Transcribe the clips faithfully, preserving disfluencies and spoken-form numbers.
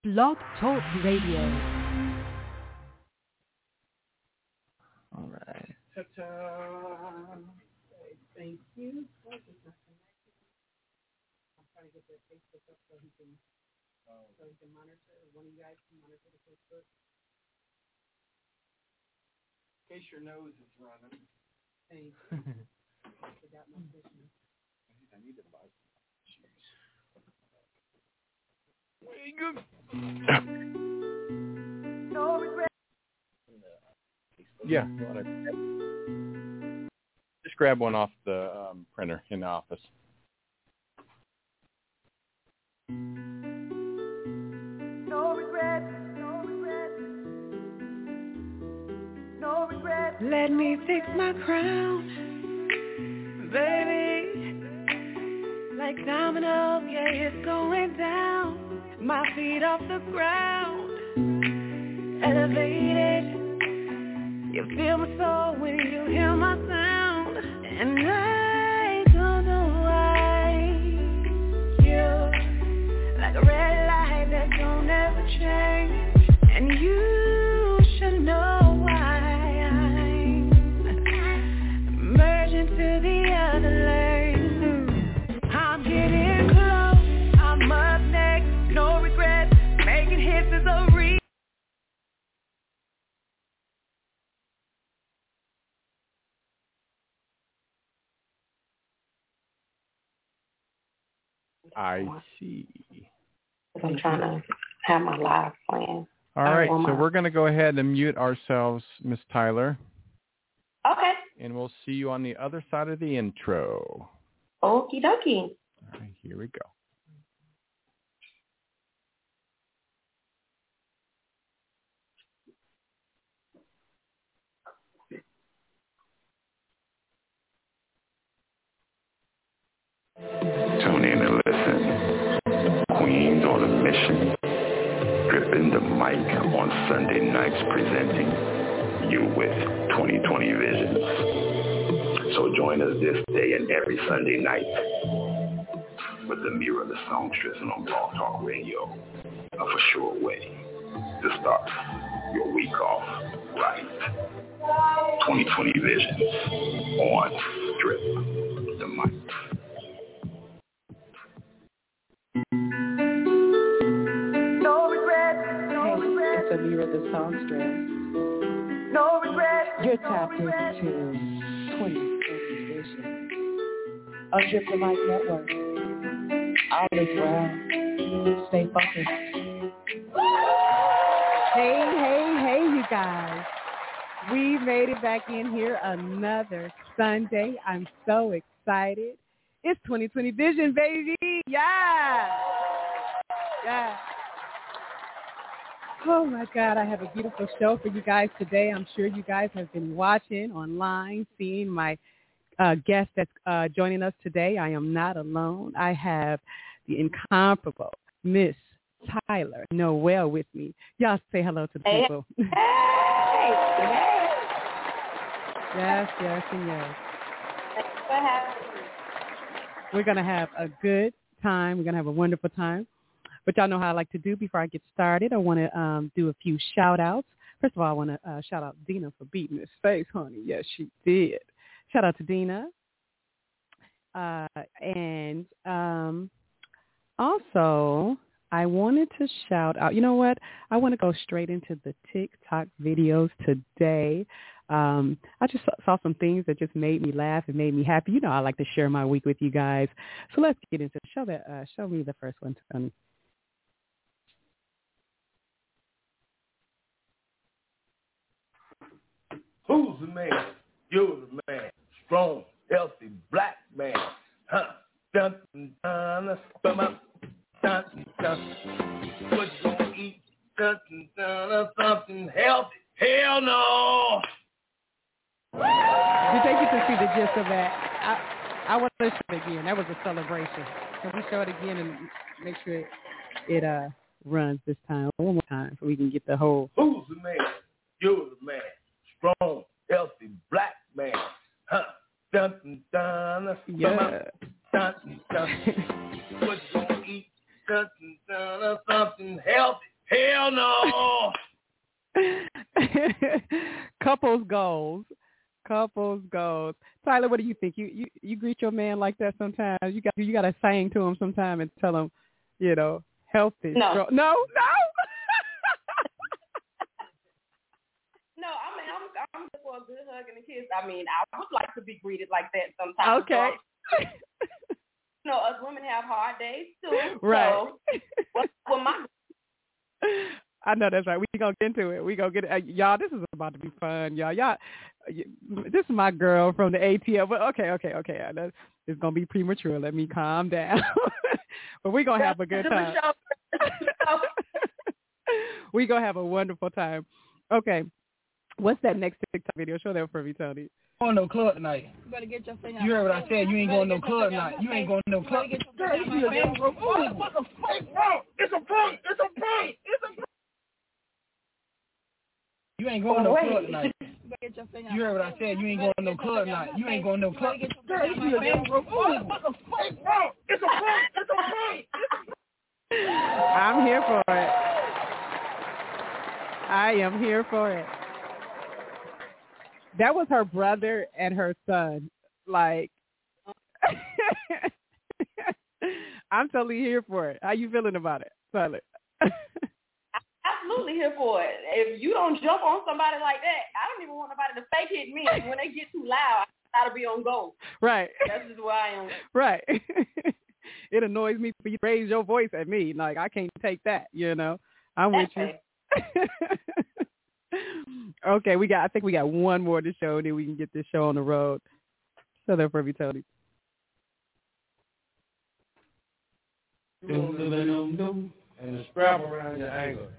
Blog Talk Radio. All right. Ta-ta. Thank you. I'm trying to get their Facebook up so he can, so he can monitor. One of you guys can monitor the Facebook. In case your nose is running. Thank you. I forgot my Christmas. I need to buy some shoes. No regret. Yeah. You wanna... Just grab one off the um, printer in the office. No regret. No regret. No regret. Let me fix my crown, baby. Like dominoes, yeah, it's going down. My feet off the ground, elevated. You feel my soul when you hear my sound, and I don't know why. You're like a red light that don't ever change, and you should know why I'm merging to the other lane. I'm getting close, I'm up next, no regrets, making hits is a real. I see. I'm trying to have my live plan. All right, so we're going to go ahead and mute ourselves, Miss Tyler. Okay. And we'll see you on the other side of the intro. Okie dokie. All right, here we go. Tune in and listen. Queens on a mission. Dripping the mic on Sunday nights presenting you with twenty twenty Visions. So join us this day and every Sunday night with the Mirror of the Songstress on Blog Talk Radio. A for sure way to start your week off right. twenty twenty Visions on Drip the Mic. No regret. No Hey, regret. it's Amira the Songstress. No regret. You're tapped into twenty twenty Vision on Drip the Mic Network. All is well. Stay focused. Hey, hey, hey, you guys. We made it back in here another Sunday. I'm so excited. It's twenty twenty Vision, baby. Yeah. Yeah. Oh, my God. I have a beautiful show for you guys today. I'm sure you guys have been watching online, seeing my uh, guest that's uh, joining us today. I am not alone. I have the incomparable Miss Tyler Noel with me. Y'all say hello to the Hey. people. Hey. Hey. Yes, yes, and yes. Thanks for having me. We're going to have a good time. We're going to have a wonderful time. But y'all know how I like to do before I get started. I want to um, do a few shout-outs. First of all, I want to uh, shout out Dina for beating his face, honey. Yes, she did. Shout out to Dina. Uh, and um, also, I wanted to shout out. You know what? I want to go straight into the TikTok videos today. Um, I just saw some things that just made me laugh and made me happy. You know, I like to share my week with you guys. So let's get into it. Show that. Uh, show me the first one, Tony. Who's the man? You're the man. Strong, healthy, black man. Huh? Dun, dun, dun, dun, dun, dun. What you gonna eat? Dun, dun, dun, something healthy. Hell no! Did they get to see the gist of that? I, I want to show it again. That was a celebration. Can we show it again and make sure it, it uh runs this time? One more time so we can get the whole. Who's the man? You're the man. Strong, healthy, black man. Huh? Dun, dun, dun, Yeah. dun, dun. What you gonna eat? Dun, dun, dun, something healthy. Hell no. Couples goals. Couples goals. Tyler, what do you think? You, you you greet your man like that sometimes? You got you got to sing to him sometime and tell him, you know, healthy. No. Strong. No, no. No, I mean, I'm I'm just for a good hug and a kiss. I mean, I would like to be greeted like that sometimes. Okay. So, you know, us women have hard days too. Right. So, what, what my I know that's right. We gonna get into it. We gonna get it. Uh, y'all, this is about to be fun, y'all. Y'all, this is my girl from the A T L. But okay, okay, okay. That, it's gonna be premature. Let me calm down. But we gonna have a good time. We gonna have a wonderful time. Okay. What's that next TikTok video? Show that for me, Tony. Going to no club tonight. You better get your finger. You heard what I said. You ain't going to no club tonight. You ain't going to no club. Girl, you need a damn club. Oh, what's a fake bro? It's a prank. It's a prank. It's a prank. You ain't going to no club tonight. You better get your finger. You heard what I said. You ain't going to no club tonight. You ain't going to no club. Girl, you need a damn club. Oh, what's a fake bro? It's a prank. It's a prank. I'm here for it. I am here for it. That was her brother and her son. Like, I'm totally here for it. How you feeling about it, Tyler? absolutely here for it. If you don't jump on somebody like that, I don't even want nobody to fake hit me. When they get too loud, I gotta be on go. Right. That's just where I am. Right. It annoys me for you to raise your voice at me. Like, I can't take that, you know. I'm with you. Okay, we got. I think we got one more to show, then we can get this show on the road. So that for me, Tony. And the strap around your ankle.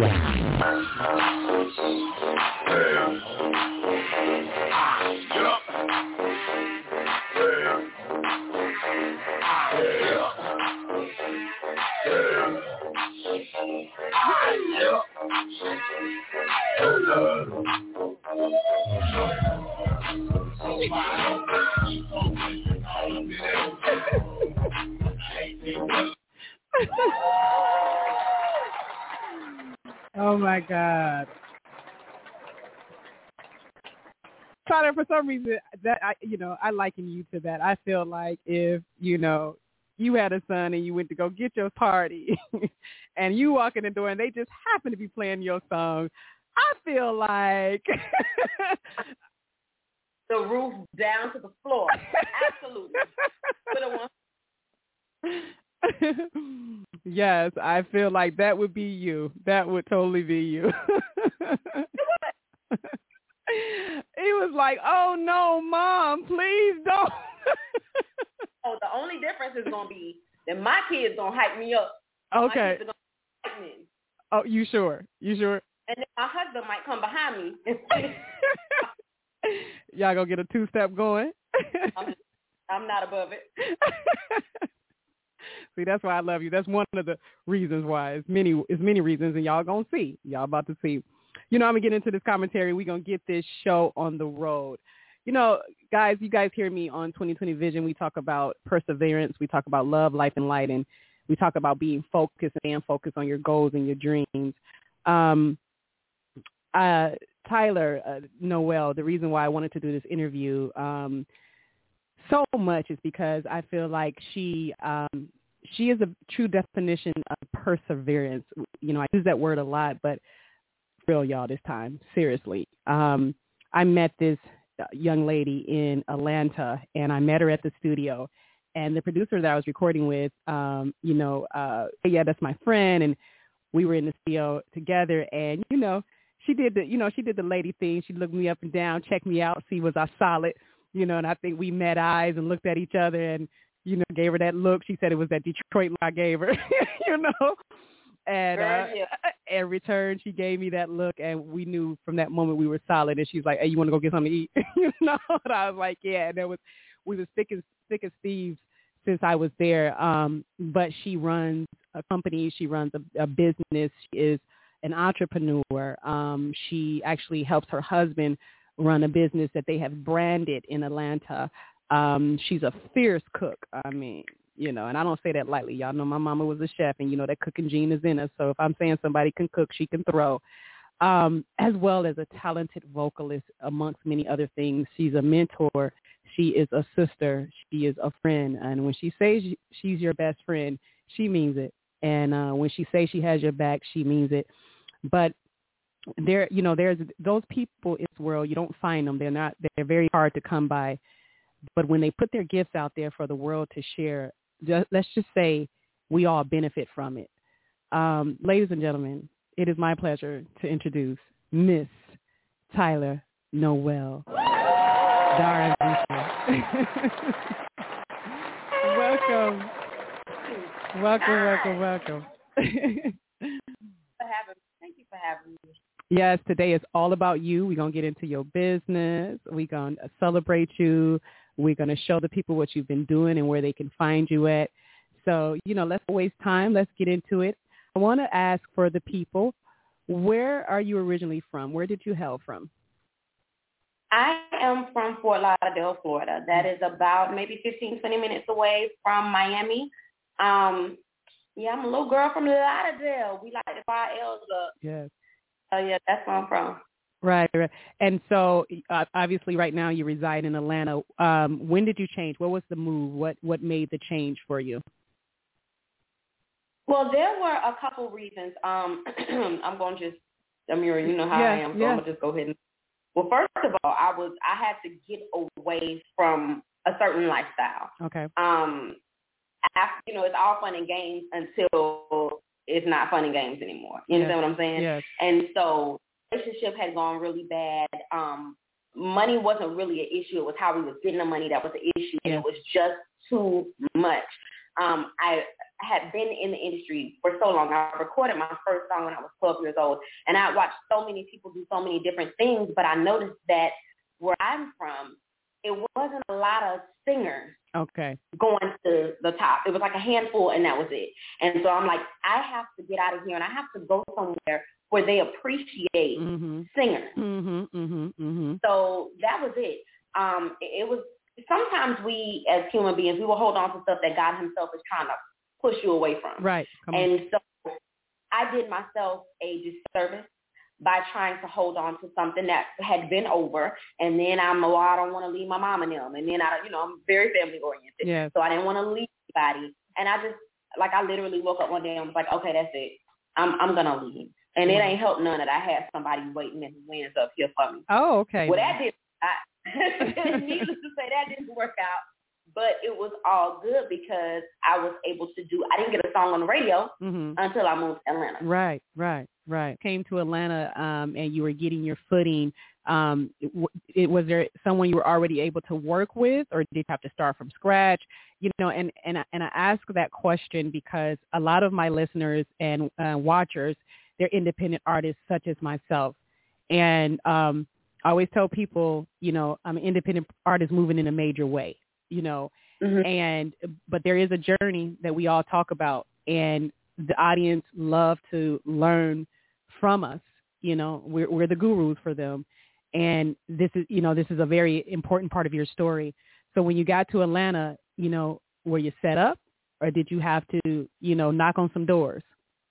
Oh my God. Tyler, for some reason that I you know, I liken you to that. I feel like if, you know, you had a son and you went to go get your party and you walk in the door and they just happen to be playing your song, I feel like the roof down to the floor. Absolutely. Yes, I feel like that would be you. That would totally be you. He was like, "Oh no, Mom, please don't." Oh, the only difference is gonna be that my kids gonna hype me up. Okay. My kids are gonna hype me. Oh, you sure? You sure? And then my husband might come behind me. Y'all gonna get a two-step going? I'm, just, I'm not above it. See, that's why I love you. That's one of the reasons why. It's many, it's many reasons, and y'all gonna see. Y'all about to see. You know, I'm gonna get into this commentary. We're gonna get this show on the road. You know, guys, you guys hear me on twenty twenty Vision. We talk about perseverance. We talk about love, life, and light, and we talk about being focused and focused on your goals and your dreams. Um, uh, Tyler uh, Noel, the reason why I wanted to do this interview um, so much is because I feel like she um, she is a true definition of perseverance. You know, I use that word a lot, but real, y'all, this time, seriously. Um, I met this young lady in Atlanta, and I met her at the studio. And the producer that I was recording with, um, you know, uh, yeah, that's my friend, and we were in the studio together. And you know, she did the, you know, she did the lady thing. She looked me up and down, checked me out, see was I solid, you know. And I think we met eyes and looked at each other, and you know, gave her that look. She said it was that Detroit look I gave her, you know. And uh, in return, she gave me that look, and we knew from that moment we were solid. And she's like, "Hey, you want to go get something to eat?" You know, and I was like, "Yeah." And there was, we were thick as thick as thieves since I was there. Um, but she runs a company. She runs a, a business. She is an entrepreneur. Um, she actually helps her husband run a business that they have branded in Atlanta. Um, she's a fierce cook. I mean, you know, and I don't say that lightly. Y'all know my mama was a chef, and, you know, that cooking gene is in us. So if I'm saying somebody can cook, she can throw, um, as well as a talented vocalist, amongst many other things. She's a mentor. She is a sister. She is a friend. And when she says she's your best friend, she means it. And uh, when she says she has your back, she means it. But there, you know, there's those people in this world, you don't find them. They're not, they're very hard to come by. But when they put their gifts out there for the world to share, just, let's just say we all benefit from it. Um, ladies and gentlemen, it is my pleasure to introduce Miss Tyler Noel. Dara Welcome. Welcome, welcome, welcome. for having me. Thank you for having me. Yes, today is all about you. We're going to get into your business. We're going to celebrate you. We're going to show the people what you've been doing and where they can find you at. So, you know, let's waste time. Let's get into it. I want to ask for the people, where are you originally from? Where did you hail from? I am from Fort Lauderdale, Florida. That is about maybe fifteen, twenty minutes away from Miami. Um, yeah, I'm a little girl from Lauderdale. We like to buy L's up. Yes. So, yeah, that's where I'm from. Right, right. And so, uh, obviously, right now you reside in Atlanta. Um, when did you change? What was the move? What What made the change for you? Well, there were a couple reasons. Um, I'm going to just, Amira, you know how yeah, I am, so yeah. I'm going to just go ahead and, well, first of all, I was, I had to get away from a certain lifestyle. Okay. Um, after, you know, it's all fun and games until it's not fun and games anymore. You yes. understand what I'm saying? Yes. And so, relationship had gone really bad. Um, money wasn't really an issue. It was how we was getting the money that was the issue, and yes. it was just too much. Um, I had been in the industry for so long. I recorded my first song when I was twelve years old, and I watched so many people do so many different things, but I noticed that where I'm from, it wasn't a lot of singers okay. going to the top. It was like a handful, and that was it. And so I'm like, I have to get out of here, and I have to go somewhere where they appreciate mm-hmm. singers. Mm-hmm, mm-hmm, mm-hmm. So that was it. Um, it, it was, sometimes we as human beings, we will hold on to stuff that God himself is trying to push you away from. Right. Come on. And so I did myself a disservice by trying to hold on to something that had been over. And then I'm, oh, I don't want to leave my mom and them. And then I, you know, I'm very family oriented. Yes. So I didn't want to leave anybody. And I just, like, I literally woke up one day and was like, okay, that's it. I'm, I'm going to leave. And it ain't helped none that I had somebody waiting in the wings up here for me. Oh, okay. Well, that didn't, I, needless to say, that didn't work out. But it was all good because I was able to do, I didn't get a song on the radio mm-hmm. until I moved to Atlanta. Right, right, right. Came to Atlanta um, and you were getting your footing. Um, it, it, was there someone you were already able to work with, or did you have to start from scratch? You know, and, and, and I ask that question because a lot of my listeners and uh, watchers, they're independent artists such as myself. And um, I always tell people, you know, I'm an independent artist moving in a major way, you know, mm-hmm. and but there is a journey that we all talk about, and the audience love to learn from us. You know, we're, we're the gurus for them. And this is, you know, this is a very important part of your story. So when you got to Atlanta, you know, were you set up, or did you have to, you know, knock on some doors?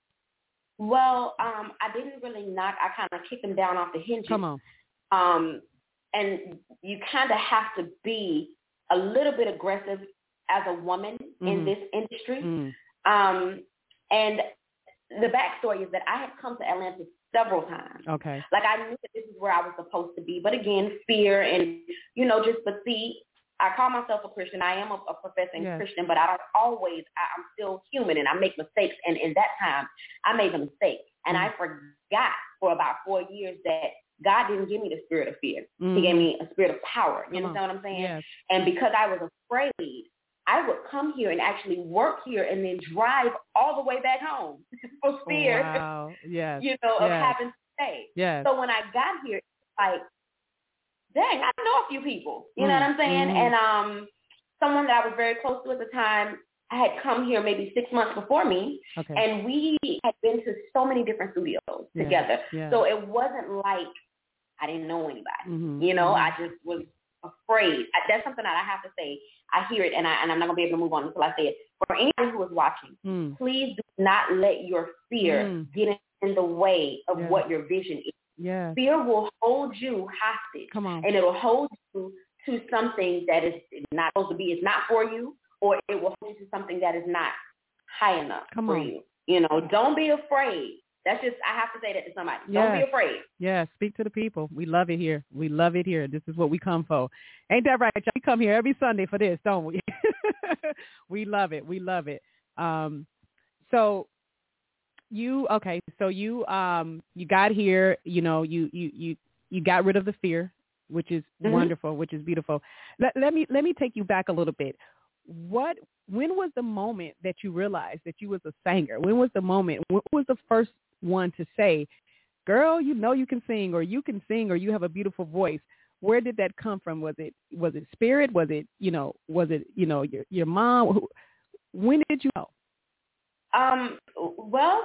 Well, um, I didn't really knock. I kind of kicked them down off the hinges. Come on. Um, and you kind of have to be a little bit aggressive as a woman mm-hmm. in this industry. Mm-hmm. Um, and the backstory is that I had come to Atlanta several times. Okay. Like, I knew that this is where I was supposed to be. But again, fear and, you know, just, but see, I call myself a Christian. I am a, a professing yes. Christian, but I don't always, I, I'm still human and I make mistakes. And in that time, I made a mistake. And mm. I forgot for about four years that God didn't give me the spirit of fear. Mm. He gave me a spirit of power. You Come understand on. what I'm saying? Yes. And because I was afraid, I would come here and actually work here and then drive all the way back home for fear, oh, wow. yes. you know, of yes. having to stay. Yes. So when I got here, it's like, dang, I know a few people. You know mm. what I'm saying? Mm. And um, someone that I was very close to at the time had come here maybe six months before me, okay. and we had been to so many different studios yeah. together. Yeah. So it wasn't like I didn't know anybody. Mm-hmm. You know, mm-hmm. I just was afraid. I, that's something that I have to say. I hear it, and, I, and I'm not going to be able to move on until I say it. for anybody who is watching, mm. please do not let your fear mm. get in the way of yeah. what your vision is. Yeah. Fear will hold you hostage. Come on. And it will hold you to something that is not supposed to be. It's not for you, or it will hold you to something that is not high enough Come for on. you. You know, don't be afraid. That's just, I have to say that to somebody. Yes. Don't be afraid. Yeah, speak to the people. We love it here. We love it here. This is what we come for. Ain't that right, y'all? We come here every Sunday for this, don't we? We love it. We love it. Um, so you, okay, so you um, you got here, you know, you, you, you, you got rid of the fear, which is mm-hmm. wonderful, which is beautiful. Let, let me let me take you back a little bit. What, when was the moment that you realized that you was a singer? When was the moment? When was the first one to say, girl, you know you can sing, or you can sing, or you have a beautiful voice? Where did that come from? Was it was it spirit? Was it, you know, was it, you know, your your mom? When did you know? Um, well,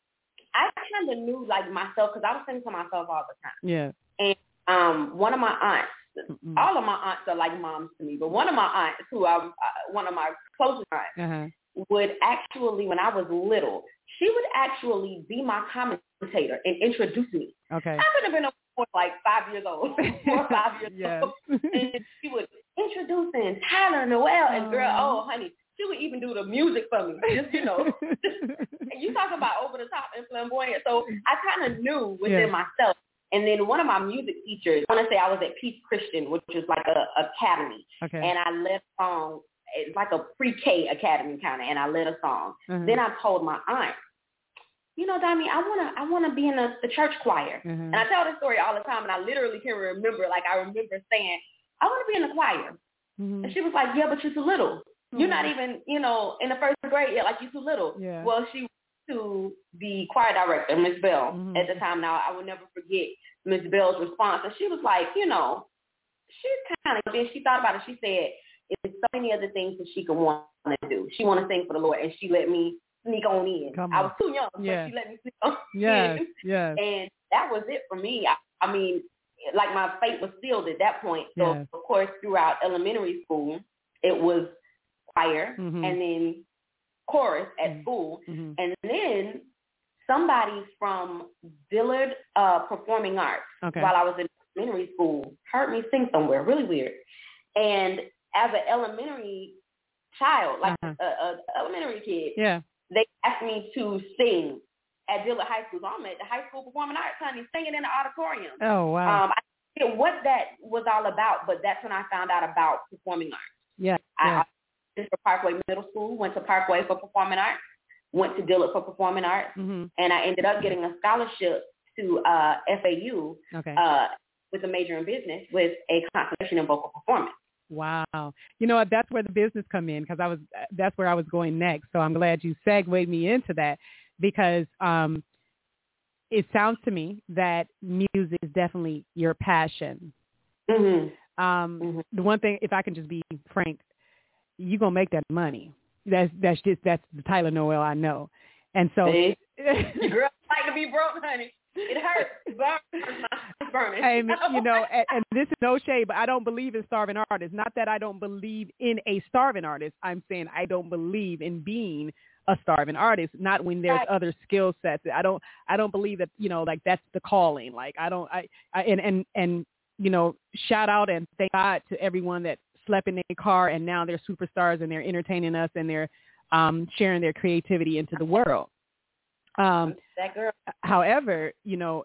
I kind of knew, like, myself, because I was singing to myself all the time. Yeah. And um, one of my aunts, Mm-mm. all of my aunts are like moms to me, but one of my aunts, who I, uh, one of my closest aunts, uh-huh. would actually, when I was little, she would actually be my commentator and introduce me. Okay. I could have been more like five years old, four or five years yes. old. And she would introduce me, Tyler Noel, and girl, oh, honey, she would even do the music for me, just, you know. And you talk about over the top and flamboyant. So I kind of knew within yeah. myself. And then one of my music teachers, I want to say I was at Peace Christian, which is like a academy. Okay. And I led a song, it's like a pre-K academy kind of, and I led a song. Uh-huh. Then I told my aunt, you know, Dami, I wanna, I wanna be in the, the church choir. Uh-huh. And I tell this story all the time, and I literally can remember, like I remember saying, I want to be in the choir. Mm-hmm. And she was like, yeah, but you're too little. You're not even, you know, in the first grade yet, like you're too little. Yeah. Well, she went to the choir director, Miss Bell, mm-hmm. at the time. Now, I will never forget Miss Bell's response. And she was like, you know, she's kind of, then she thought about it. She said, it's so many other things that she could want to do. She want to sing for the Lord, and she let me sneak on in. Come I on. was too young, yeah. but she let me sneak on yes. in. Yes. And that was it for me. I, I mean, like my fate was sealed at that point. So, yes. of course, throughout elementary school, it was choir mm-hmm. and then chorus at mm-hmm. school. Mm-hmm. And then somebody from Dillard uh, Performing Arts, okay. while I was in elementary school, heard me sing somewhere, really weird. And as an elementary child, like uh-huh. a, a elementary kid, yeah. they asked me to sing at Dillard High School. So I'm at the high school performing arts, honey, singing in the auditorium. Oh, wow. Um, I didn't know what that was all about, but that's when I found out about performing arts. Yeah. I yeah. went to Parkway Middle School, went to Parkway for performing arts, went to Dillard for performing arts, mm-hmm. and I ended up getting a scholarship to uh, F A U okay. uh, with a major in business with a concentration in vocal performance. Wow. You know what? That's where the business come in, because I was, that's where I was going next. So I'm glad you segued me into that, because um, it sounds to me that music is definitely your passion. Mm-hmm. Um, mm-hmm. The one thing, if I can just be frank, you're going to make that money. That's, that's just, that's the Tyler Noel I know. And so. See? Your girl like to be broke, honey. It hurts. It burns. It's burning. Hey, you know, and, and this is no shade, but I don't believe in starving artists. Not that I don't believe in a starving artist. I'm saying I don't believe in being a starving artist. Not when there's right. other skill sets. I don't. I don't believe that. You know, like that's the calling. Like I don't. I, I and and and you know, shout out and thank God to everyone that slept in their car and now they're superstars and they're entertaining us and they're um, sharing their creativity into the world. Um, that girl. However, you know,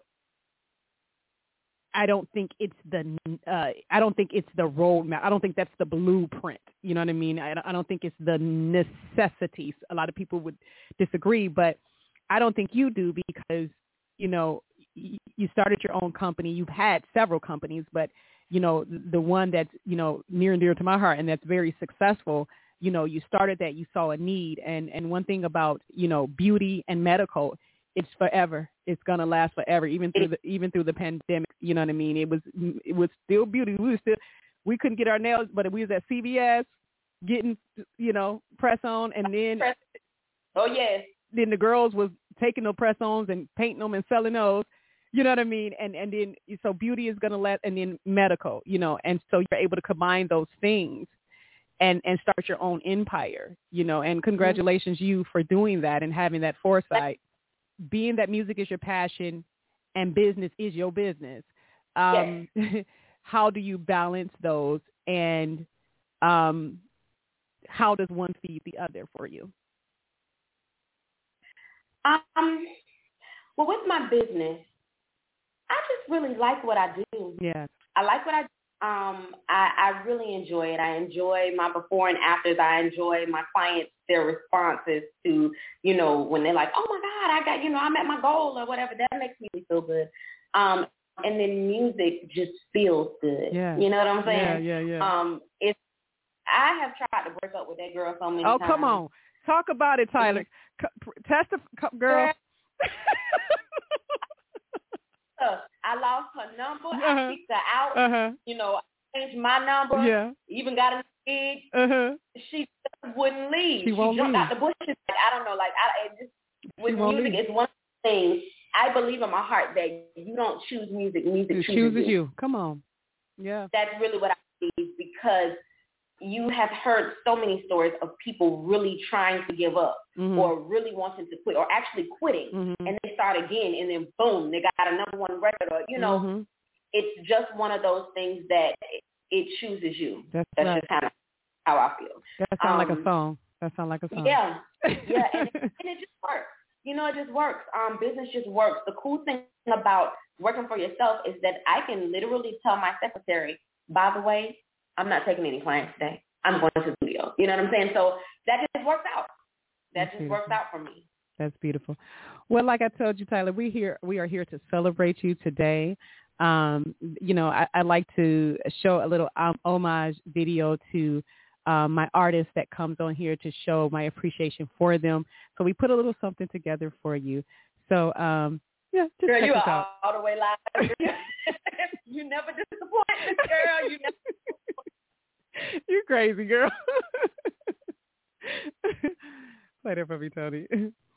I don't think it's the uh, I don't think it's the roadmap. I don't think that's the blueprint. You know what I mean? I, I don't think it's the necessities. A lot of people would disagree, but I don't think you do, because you know y- you started your own company. You've had several companies, but you know the one that's you know near and dear to my heart and that's very successful. You know, you started that, you saw a need. And, and one thing about, you know, beauty and medical, it's forever. It's going to last forever, even through the, even through the pandemic. You know what I mean? It was, it was still beauty. We were still, we couldn't get our nails, but we was at C V S getting, you know, press on. And then, oh yes. Then the girls was taking those press ons and painting them and selling those. You know what I mean? And, and then, so beauty is going to let, and then medical, you know, and so you're able to combine those things. and, and start your own empire, you know, and congratulations you for doing that and having that foresight, being that music is your passion and business is your business. Um, yes. How do you balance those, and um, how does one feed the other for you? Um, well, with my business, I just really like what I do. Yeah. I like what I do. Um, I, I really enjoy it. I enjoy my before and afters. I enjoy my clients, their responses to, you know, when they're like, oh, my God, I got, you know, I'm at my goal or whatever. That makes me feel good. Um, and then music just feels good. Yeah. You know what I'm saying? Yeah, yeah, yeah. Um, it's, I have tried to break up with that girl so many oh, times. Oh, come on. Talk about it, Tyler. Mm-hmm. Testify, girl. I lost her number. Uh-huh. I kicked her out. Uh-huh. You know, I changed my number. Yeah. Even got a gig. Uh-huh. She just wouldn't leave. She won't she jumped leave. out the bushes. Like, I don't know. Like, I it just with she music, it's one thing. I believe in my heart that you don't choose music. Music it chooses, chooses you. you. Come on. Yeah. That's really what I believe, because you have heard so many stories of people really trying to give up, mm-hmm. or really wanting to quit, or actually quitting, mm-hmm. and they start again, and then boom, they got a number one record, or, you know, mm-hmm. it's just one of those things that it, it chooses you. That's, That's right. just kind of how I feel. That sounds um, like a song. That sounds like a song. Yeah, yeah, and, and it just works. You know, it just works. Um, business just works. The cool thing about working for yourself is that I can literally tell my secretary, by the way, I'm not taking any clients today. I'm going to the studio. You know what I'm saying? So that just works out. That That's just beautiful. works out for me. That's beautiful. Well, like I told you, Tyler, we here we are here to celebrate you today. Um, you know, I, I like to show a little um, homage video to um, my artist that comes on here to show my appreciation for them. So we put a little something together for you. So um, yeah, just girl, check you this are out. all the way live. You never disappoint me, girl. You never. You're crazy, girl. Play that for me, Tony.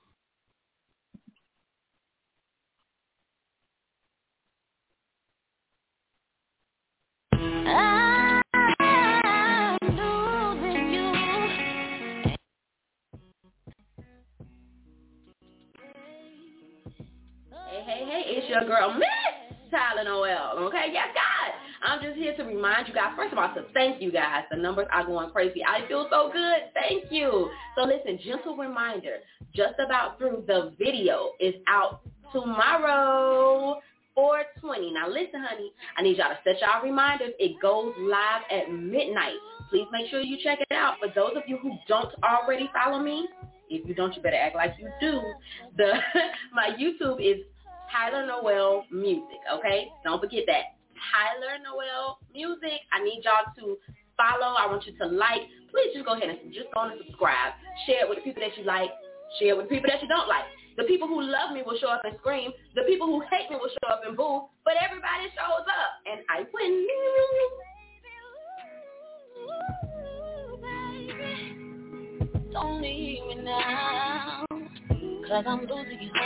Hey, hey, hey, it's your girl, Miss Tyler Noel, okay? Yes, God. I'm just here to remind you guys, first of all, to thank you guys. The numbers are going crazy. I feel so good. Thank you. So listen, gentle reminder, Just About Through, the video is out tomorrow, four twenty. Now listen, honey, I need y'all to set y'all reminders. It goes live at midnight. Please make sure you check it out. For those of you who don't already follow me, if you don't, you better act like you do. The my YouTube is Tyler Noel Music, okay? Don't forget that. Tyler Noel Music. I need y'all to follow. I want you to like. Please just go ahead and just go and subscribe. Share it with the people that you like. Share it with the people that you don't like. The people who love me will show up and scream. The people who hate me will show up and boo. But everybody shows up, and I win. Don't leave me now, cause I'm losing you.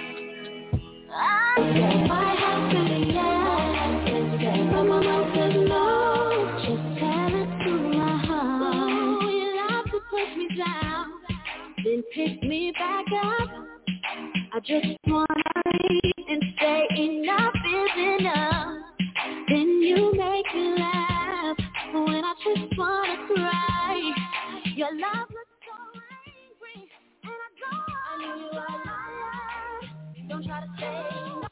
I might have to be but my mouth is low. Just tell it to my heart. So you love to push me down, then pick me back up. I just wanna leave and say enough is enough. Then you make me laugh when I just wanna cry. Your love looks so angry, and I don't. I knew you were a liar. Don't try to say no.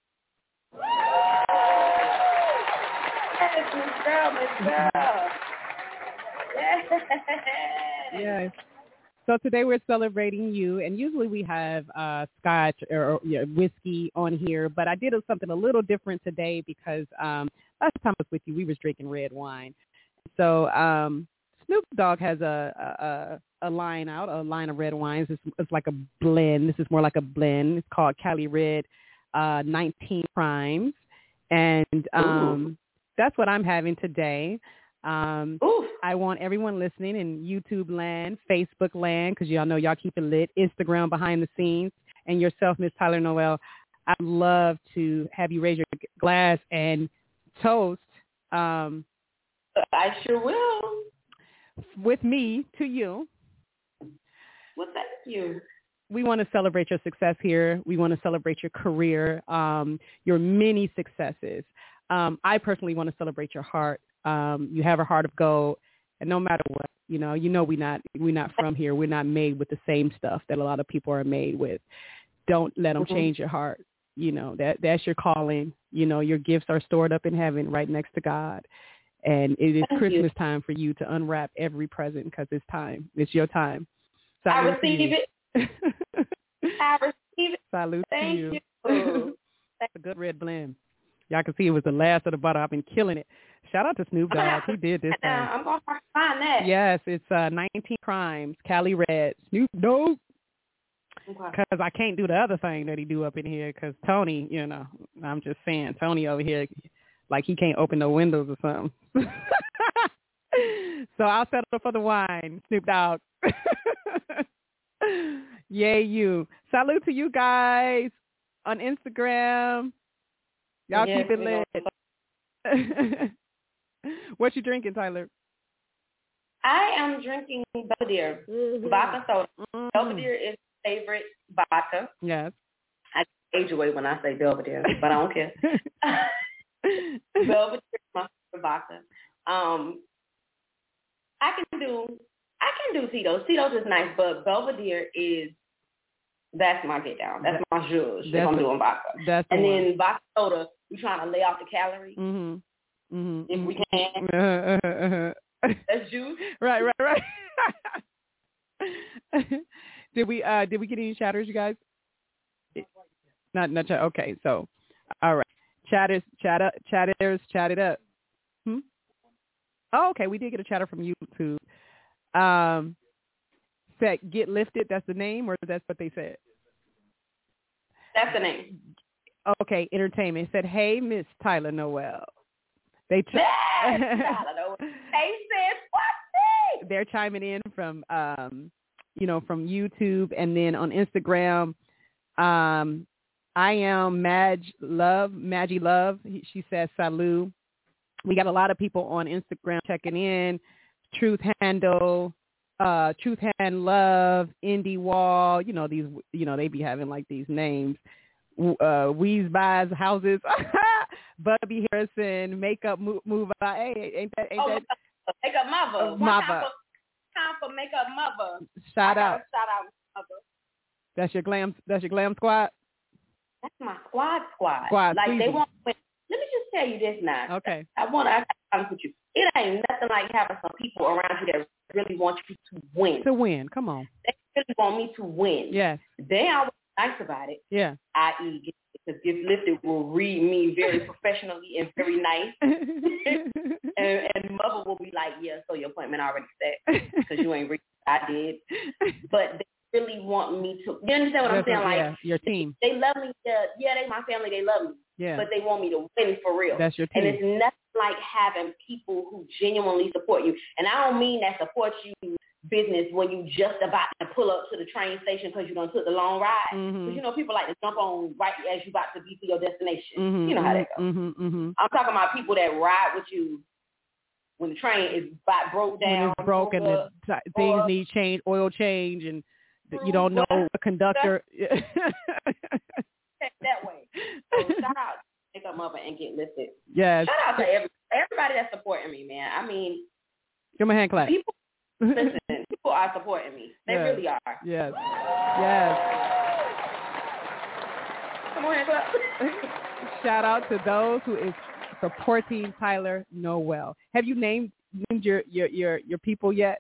Yes, Miss Girl, Miss Girl. Yes. Yes. So today we're celebrating you, and usually we have uh, scotch or, or you know, whiskey on here, but I did something a little different today because um, last time I was with you, we was drinking red wine. So um, Snoop Dogg has a, a a line out, a line of red wines. It's, it's like a blend. This is more like a blend. It's called Cali Red uh, nineteen Crimes, and um, that's what I'm having today. Um, I want everyone listening in YouTube land, Facebook land, because y'all know y'all keep it lit, Instagram behind the scenes, and yourself, Miss Tyler Noel. I'd love to have you raise your glass and toast. Um, I sure will. with me to you. Well, thank you. We want to celebrate your success here. We want to celebrate your career, um, your many successes. Um, I personally want to celebrate your heart. Um, you have a heart of gold, and no matter what, you know, you know, we not we're not from here. We're not made with the same stuff that a lot of people are made with. Don't let them mm-hmm. change your heart. You know, that that's your calling. You know, your gifts are stored up in heaven, right next to God. And it is Thank Christmas you. time for you to unwrap every present because it's time. It's your time. Salute I receive it. I receive it. Salute Thank to you. you. That's a good red blend. Y'all can see it was the last of the butter. I've been killing it. Shout out to Snoop Dogg. He did this time. I'm going to find that. Yes, it's uh, nineteen Crimes, Cali Red, Snoop Dogg. Because okay. I can't do the other thing that he do up in here because Tony, you know, I'm just saying, Tony over here, like he can't open no windows or something. So I'll settle for the wine, Snoop Dogg. Yay, you. Salute to you guys on Instagram. Y'all yes, keep it lit. What you drinking, Tyler? I am drinking Belvedere, mm-hmm. vodka soda. Mm-hmm. Belvedere is my favorite vodka. Yes. I age away when I say Belvedere, but I don't care. Belvedere is my favorite vodka. Um, I can do I can do Tito's. Tito's is nice, but Belvedere is that's my get down. That's my judge if I'm doing vodka. That's and the then one. vodka soda, we're trying to lay off the calories mm-hmm. Mm-hmm. if we can. Uh, uh, uh, uh. That's juice. Right, right, right. did we uh did we get any chatters, you guys? Not not chat. Okay, so all right, chatters, chatter, chatters, chat it up. Hmm. Oh, okay, we did get a chatter from YouTube. Um, said Get Lifted. That's the name, or that's what they said? That's the name. Okay, entertainment said, "Hey, Miss Tyler Noel." They ch- Tyler Noel. Hey, sis, what? They're chiming in from um, you know, from YouTube, and then on Instagram. Um, I am Madge Love, Maggie Love. He, she says, "Salut." We got a lot of people on Instagram checking in. Truth Handle, uh, Truth Hand Love, Indie Wall. You know these. You know they be having like these names. Uh, Weeze buys houses. Bubby Harrison, Makeup Move. move hey, ain't that? Ain't oh, that? Makeup Mother. Uh, mother. Time for, time for Makeup Mother. Shout out. Shout out, Mother. That's your glam. That's your glam squad. That's my squad squad. Squad. Like please. they want. Let me just tell you this now. Okay. I want to honest with you. It ain't nothing like having some people around you that really want you to win. To win. Come on. They really want me to win. Yes. They always nice about it. Yeah. that is, because Get Lifted will read me very professionally and very nice. and, and Mother will be like, yeah, so your appointment already set because you ain't read. I did. But they really want me to. You understand what That's I'm saying? A, like yeah, your team. They, they love me. Yeah, yeah, they my family. They love me. Yeah. But they want me to win for real. That's your team. And it's nothing like having people who genuinely support you. And I don't mean that support you business when you just about to pull up to the train station because you done took the long ride. Because, mm-hmm. you know, people like to jump on right as you about to be to your destination. Mm-hmm. You know how that goes. Mm-hmm. Mm-hmm. I'm talking about people that ride with you when the train is about broke down. When it's broke and the t- things need change, oil change, and you don't know the conductor. That way. So shout out to Pick Up Mother and Get Lifted. Yes. Shout out to every, everybody that's supporting me, man. I mean, give me a hand clap. People, listen, people are supporting me. They yes. really are. Yes. Yes. Come on, hand clap. Shout out to those who is supporting Tyler Noel. Have you named named your your your, your people yet?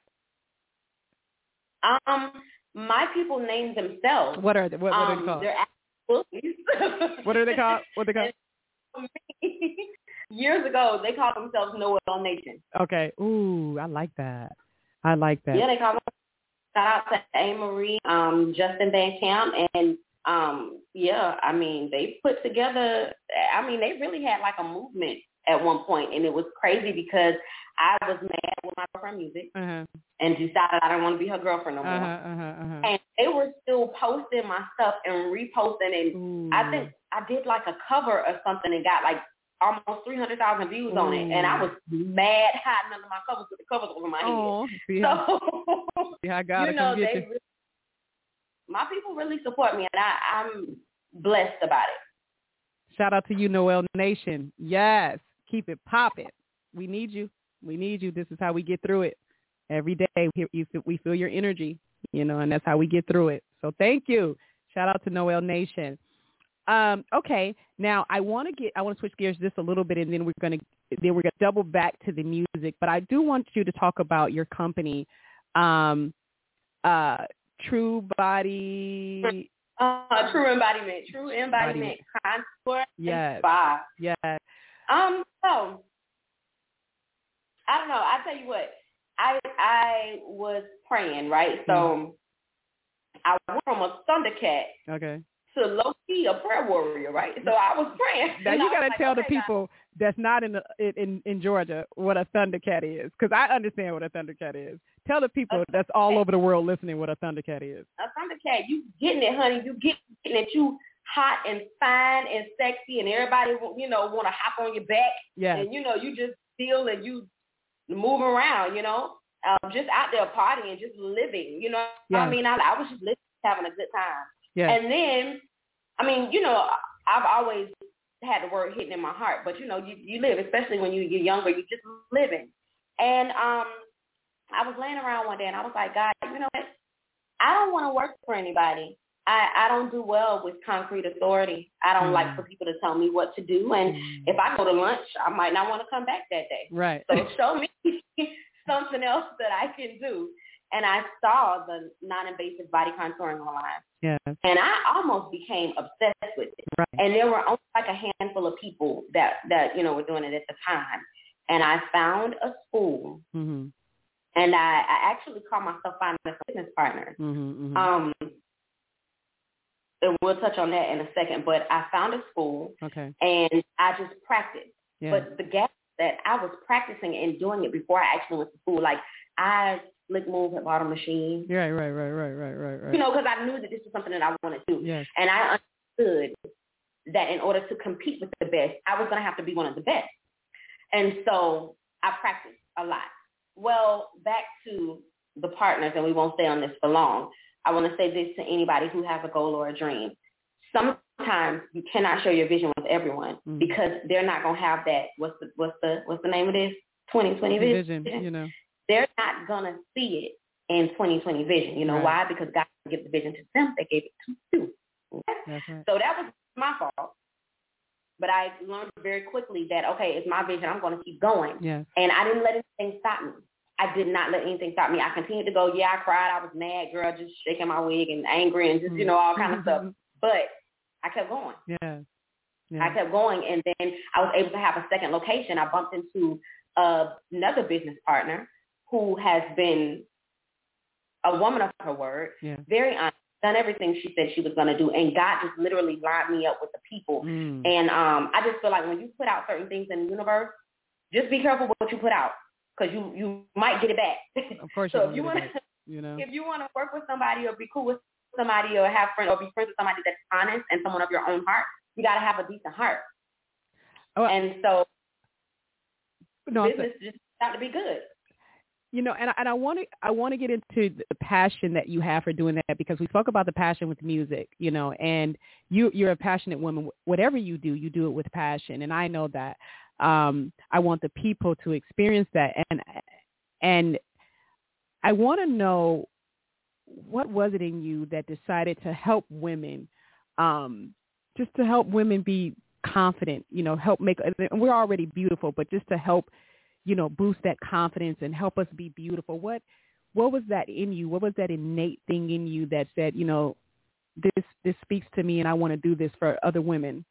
Um, my people named themselves. What are they? What, what um, are they called? They're What are they called? What are they called? Years ago, they called themselves Noel Nation. Okay. Ooh, I like that. I like that. Yeah, they call them. Shout out to A. Marie, um, Justin Van Camp, and um, yeah, I mean, they put together. I mean, they really had like a movement at one point, and it was crazy because I was mad with my girlfriend music uh-huh. and decided I didn't want to be her girlfriend no more. Uh-huh, uh-huh, uh-huh. And they were still posting my stuff and reposting, and Ooh. I think I did like a cover or something and got like almost three hundred thousand views on it, and I was mad hiding under my covers with the covers over my Oh, head. see So, how, see how God you know, come get they you. really, my people really support me, and I, I'm blessed about it. Shout out to you, Noel Nation. Yes, keep it popping. We need you. We need you. This is how we get through it. Every day we, you, we feel your energy, you know, and that's how we get through it. So thank you. Shout out to Noel Nation. Um, okay, now I want to get I want to switch gears just a little bit, and then we're gonna then we're gonna double back to the music. But I do want you to talk about your company, um, uh, True Body. Uh, true embodiment, true embodiment, contour. Yes. Spa. Yes. Um. So I don't know. I tell you what. I I was praying, right? So mm. I went from a Thundercat. Okay. To low key a prayer warrior, right? So I was praying. Now you gotta like, tell okay, the people God. that's not in the, in in Georgia what a Thundercat is, because I understand what a Thundercat is. Tell the people that's all over the world listening what a Thundercat is. A Thundercat, you getting it, honey. You getting it. You hot and fine and sexy, and everybody you know want to hop on your back. Yeah. And you know you just feel and you move around. You know, um, just out there partying, just living. You know, yeah. I mean, I, I was just living, having a good time. Yeah. And then, I mean, you know, I've always had the word hitting in my heart, but, you know, you, you live, especially when you, you're younger, you're just living. And um, I was laying around one day, and I was like, God, you know what? I don't want to work for anybody. I, I don't do well with concrete authority. I don't mm. like for people to tell me what to do. And mm. if I go to lunch, I might not want to come back that day. Right. So show me something else that I can do. And I saw the non-invasive body contouring online. Yeah. And I almost became obsessed with it. Right. And there were only like a handful of people that, that you know, were doing it at the time. And I found a school. Mm-hmm. And I, I actually called myself finding a business partner. Mm-hmm, mm-hmm. Um, and we'll touch on that in a second. But I found a school. Okay. And I just practiced. Yeah. But the gap that I was practicing and doing it before I actually went to school, like I Slick Move had bought a machine. Right, right, right, right, right, right, right. You know, because I knew that this was something that I wanted to do. Yes. And I understood that in order to compete with the best, I was going to have to be one of the best. And so I practiced a lot. Well, back to the partners, and we won't stay on this for long. I want to say this to anybody who has a goal or a dream. Sometimes you cannot share your vision with everyone mm-hmm. because they're not going to have that. What's the what's the what's the name of this? twenty twenty vision. Vision, you know. They're not going to see it in twenty twenty vision. You know right. why? Because God didn't give the vision to them. They gave it to you. Okay? That's right. So that was my fault. But I learned very quickly that, okay, it's my vision. I'm going to keep going. Yeah. And I didn't let anything stop me. I did not let anything stop me. I continued to go. Yeah, I cried. I was mad, girl, just shaking my wig and angry and just, you know, all kind of stuff. But I kept going. Yeah. yeah. I kept going. And then I was able to have a second location. I bumped into uh, another business partner who has been a woman of her word, yeah. very honest, done everything she said she was going to do. And God just literally lined me up with the people. Mm. And um, I just feel like when you put out certain things in the universe, just be careful with what you put out because you, you might get it back. Of course so you if you want to, you know, if you want to work with somebody or be cool with somebody or have friends or be friends with somebody that's honest and someone of your own heart, you got to have a decent heart. Oh, and so no, business just got to be good. You know, and I, and I want to I want to get into the passion that you have for doing that because we spoke about the passion with music, you know, and you you're a passionate woman. Whatever you do, you do it with passion, and I know that. Um, I want the people to experience that, and and I want to know what was it in you that decided to help women, um, just to help women be confident, you know, help make. And we're already beautiful, but just to help. You know, boost that confidence and help us be beautiful. What, what was that in you? What was that innate thing in you that said, you know, this, this speaks to me and I want to do this for other women?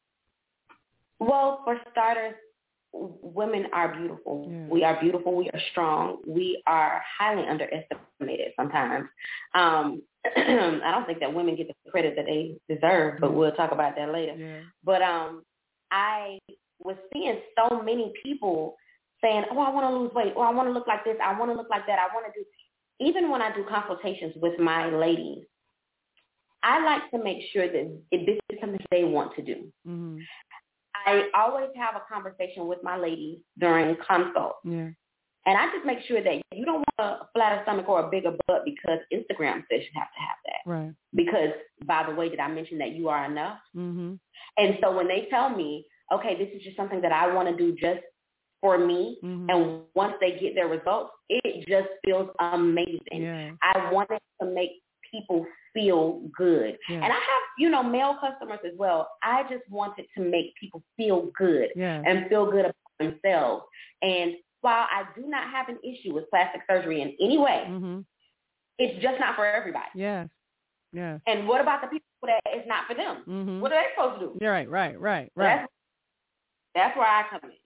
Well, for starters, women are beautiful. Yeah. We are beautiful. We are strong. We are highly underestimated sometimes. Um, I don't think that women get the credit that they deserve, but we'll talk about that later. Yeah. But um, I was seeing so many people saying, oh, I want to lose weight, or I want to look like this, I want to look like that, I want to do, even when I do consultations with my ladies, I like to make sure that if this is something they want to do. Mm-hmm. I always have a conversation with my ladies during consult. Yeah. And I just make sure that you don't want a flatter stomach or a bigger butt because Instagram says you have to have that. Right. Because, by the way, did I mention that you are enough? Mm-hmm. And so when they tell me, okay, this is just something that I want to do just for me, mm-hmm. and once they get their results, it just feels amazing. Yeah. I wanted to make people feel good. Yeah. And I have, you know, male customers as well. I just wanted to make people feel good yeah. and feel good about themselves. And while I do not have an issue with plastic surgery in any way, mm-hmm. it's just not for everybody. Yes. Yes. And what about the people that it's not for them? Mm-hmm. What are they supposed to do? You're right, right, right, right. That's, that's where I come in.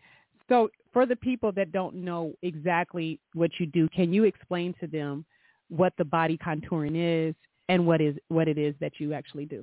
So for the people that don't know exactly what you do, can you explain to them what the body contouring is and what is what it is that you actually do?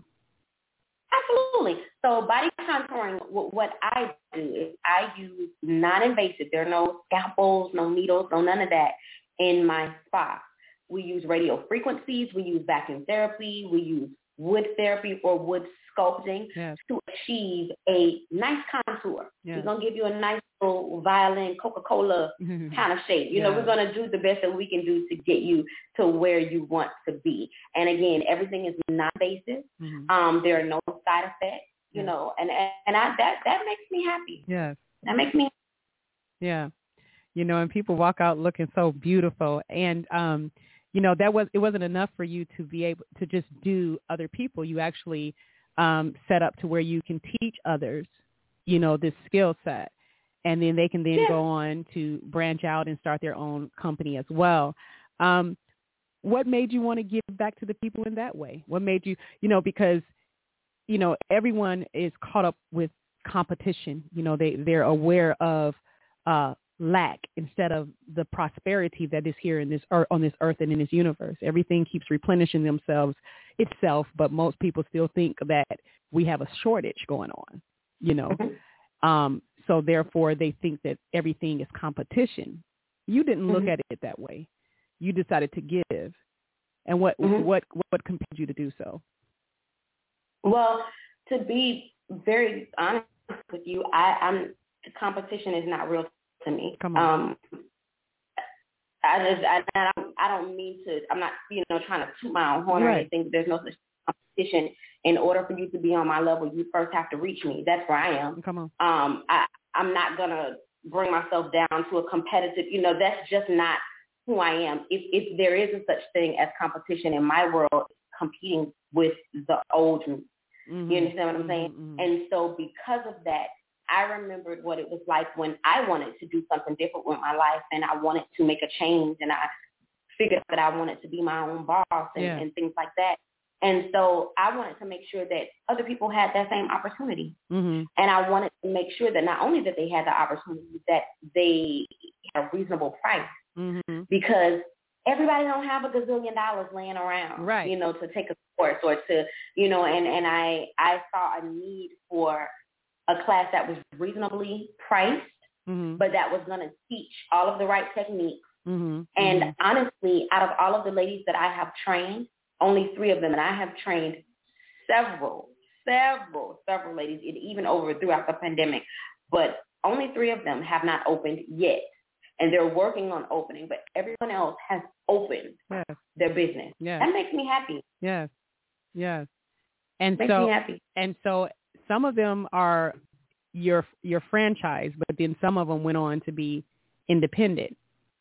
Absolutely. So body contouring, what I do is I use non-invasive. There are no scalpels, no needles, no none of that in my spa. We use radio frequencies. We use vacuum therapy. We use wood therapy or wood sculpting yes. to achieve a nice contour. Yes. We're going to give you a nice little violin, Coca-Cola kind of shape. You yeah. know, we're going to do the best that we can do to get you to where you want to be. And again, everything is non-invasive. Mm-hmm. Um, there are no side effects, you yeah. know, and, and I, that, that makes me happy. Yes. That makes me Yeah. You know, and people walk out looking so beautiful. And, um, you know, that was, it wasn't enough for you to be able to just do other people. You actually um, set up to where you can teach others, you know, this skill set. And then they can then yeah. go on to branch out and start their own company as well. Um, what made you want to give back to the people in that way? What made you, you know, because, you know, everyone is caught up with competition. You know, they, they're aware of uh, lack instead of the prosperity that is here in this earth, on this earth and in this universe. Everything keeps replenishing themselves itself, but most people still think that we have a shortage going on, you know. Mm-hmm. Um, so therefore they think that everything is competition. You didn't look mm-hmm. at it that way. You decided to give. And what mm-hmm. what what compelled you to do so? Well, to be very honest with you, I, I'm competition is not real to me. Come on. Um, I just I, I don't I don't mean to. I'm not you know trying to toot my own horn right. or anything. There's no such competition. In order for you to be on my level, you first have to reach me. That's where I am. Come on. Um, I I'm not gonna bring myself down to a competitive. You know, that's just not who I am. If if there is a such thing as competition in my world, competing with the old me. Mm-hmm. You understand what I'm saying? Mm-hmm. And so because of that, I remembered what it was like when I wanted to do something different with my life and I wanted to make a change and I figured that I wanted to be my own boss and, yeah. and things like that. And so I wanted to make sure that other people had that same opportunity. Mm-hmm. And I wanted to make sure that not only that they had the opportunity, that they had a reasonable price. Mm-hmm. Because everybody don't have a gazillion dollars laying around, right. you know, to take a course or to, you know, and, and I, I saw a need for a class that was reasonably priced, mm-hmm. but that was going to teach all of the right techniques. Mm-hmm. And mm-hmm. honestly, out of all of the ladies that I have trained, only three of them, and I have trained several, several, several ladies, even over throughout the pandemic, but only three of them have not opened yet. And they're working on opening, but everyone else has opened yes. their business. Yes. That makes me happy. Yes, yes. And makes so, me happy. and so, some of them are your your franchise, but then some of them went on to be independent.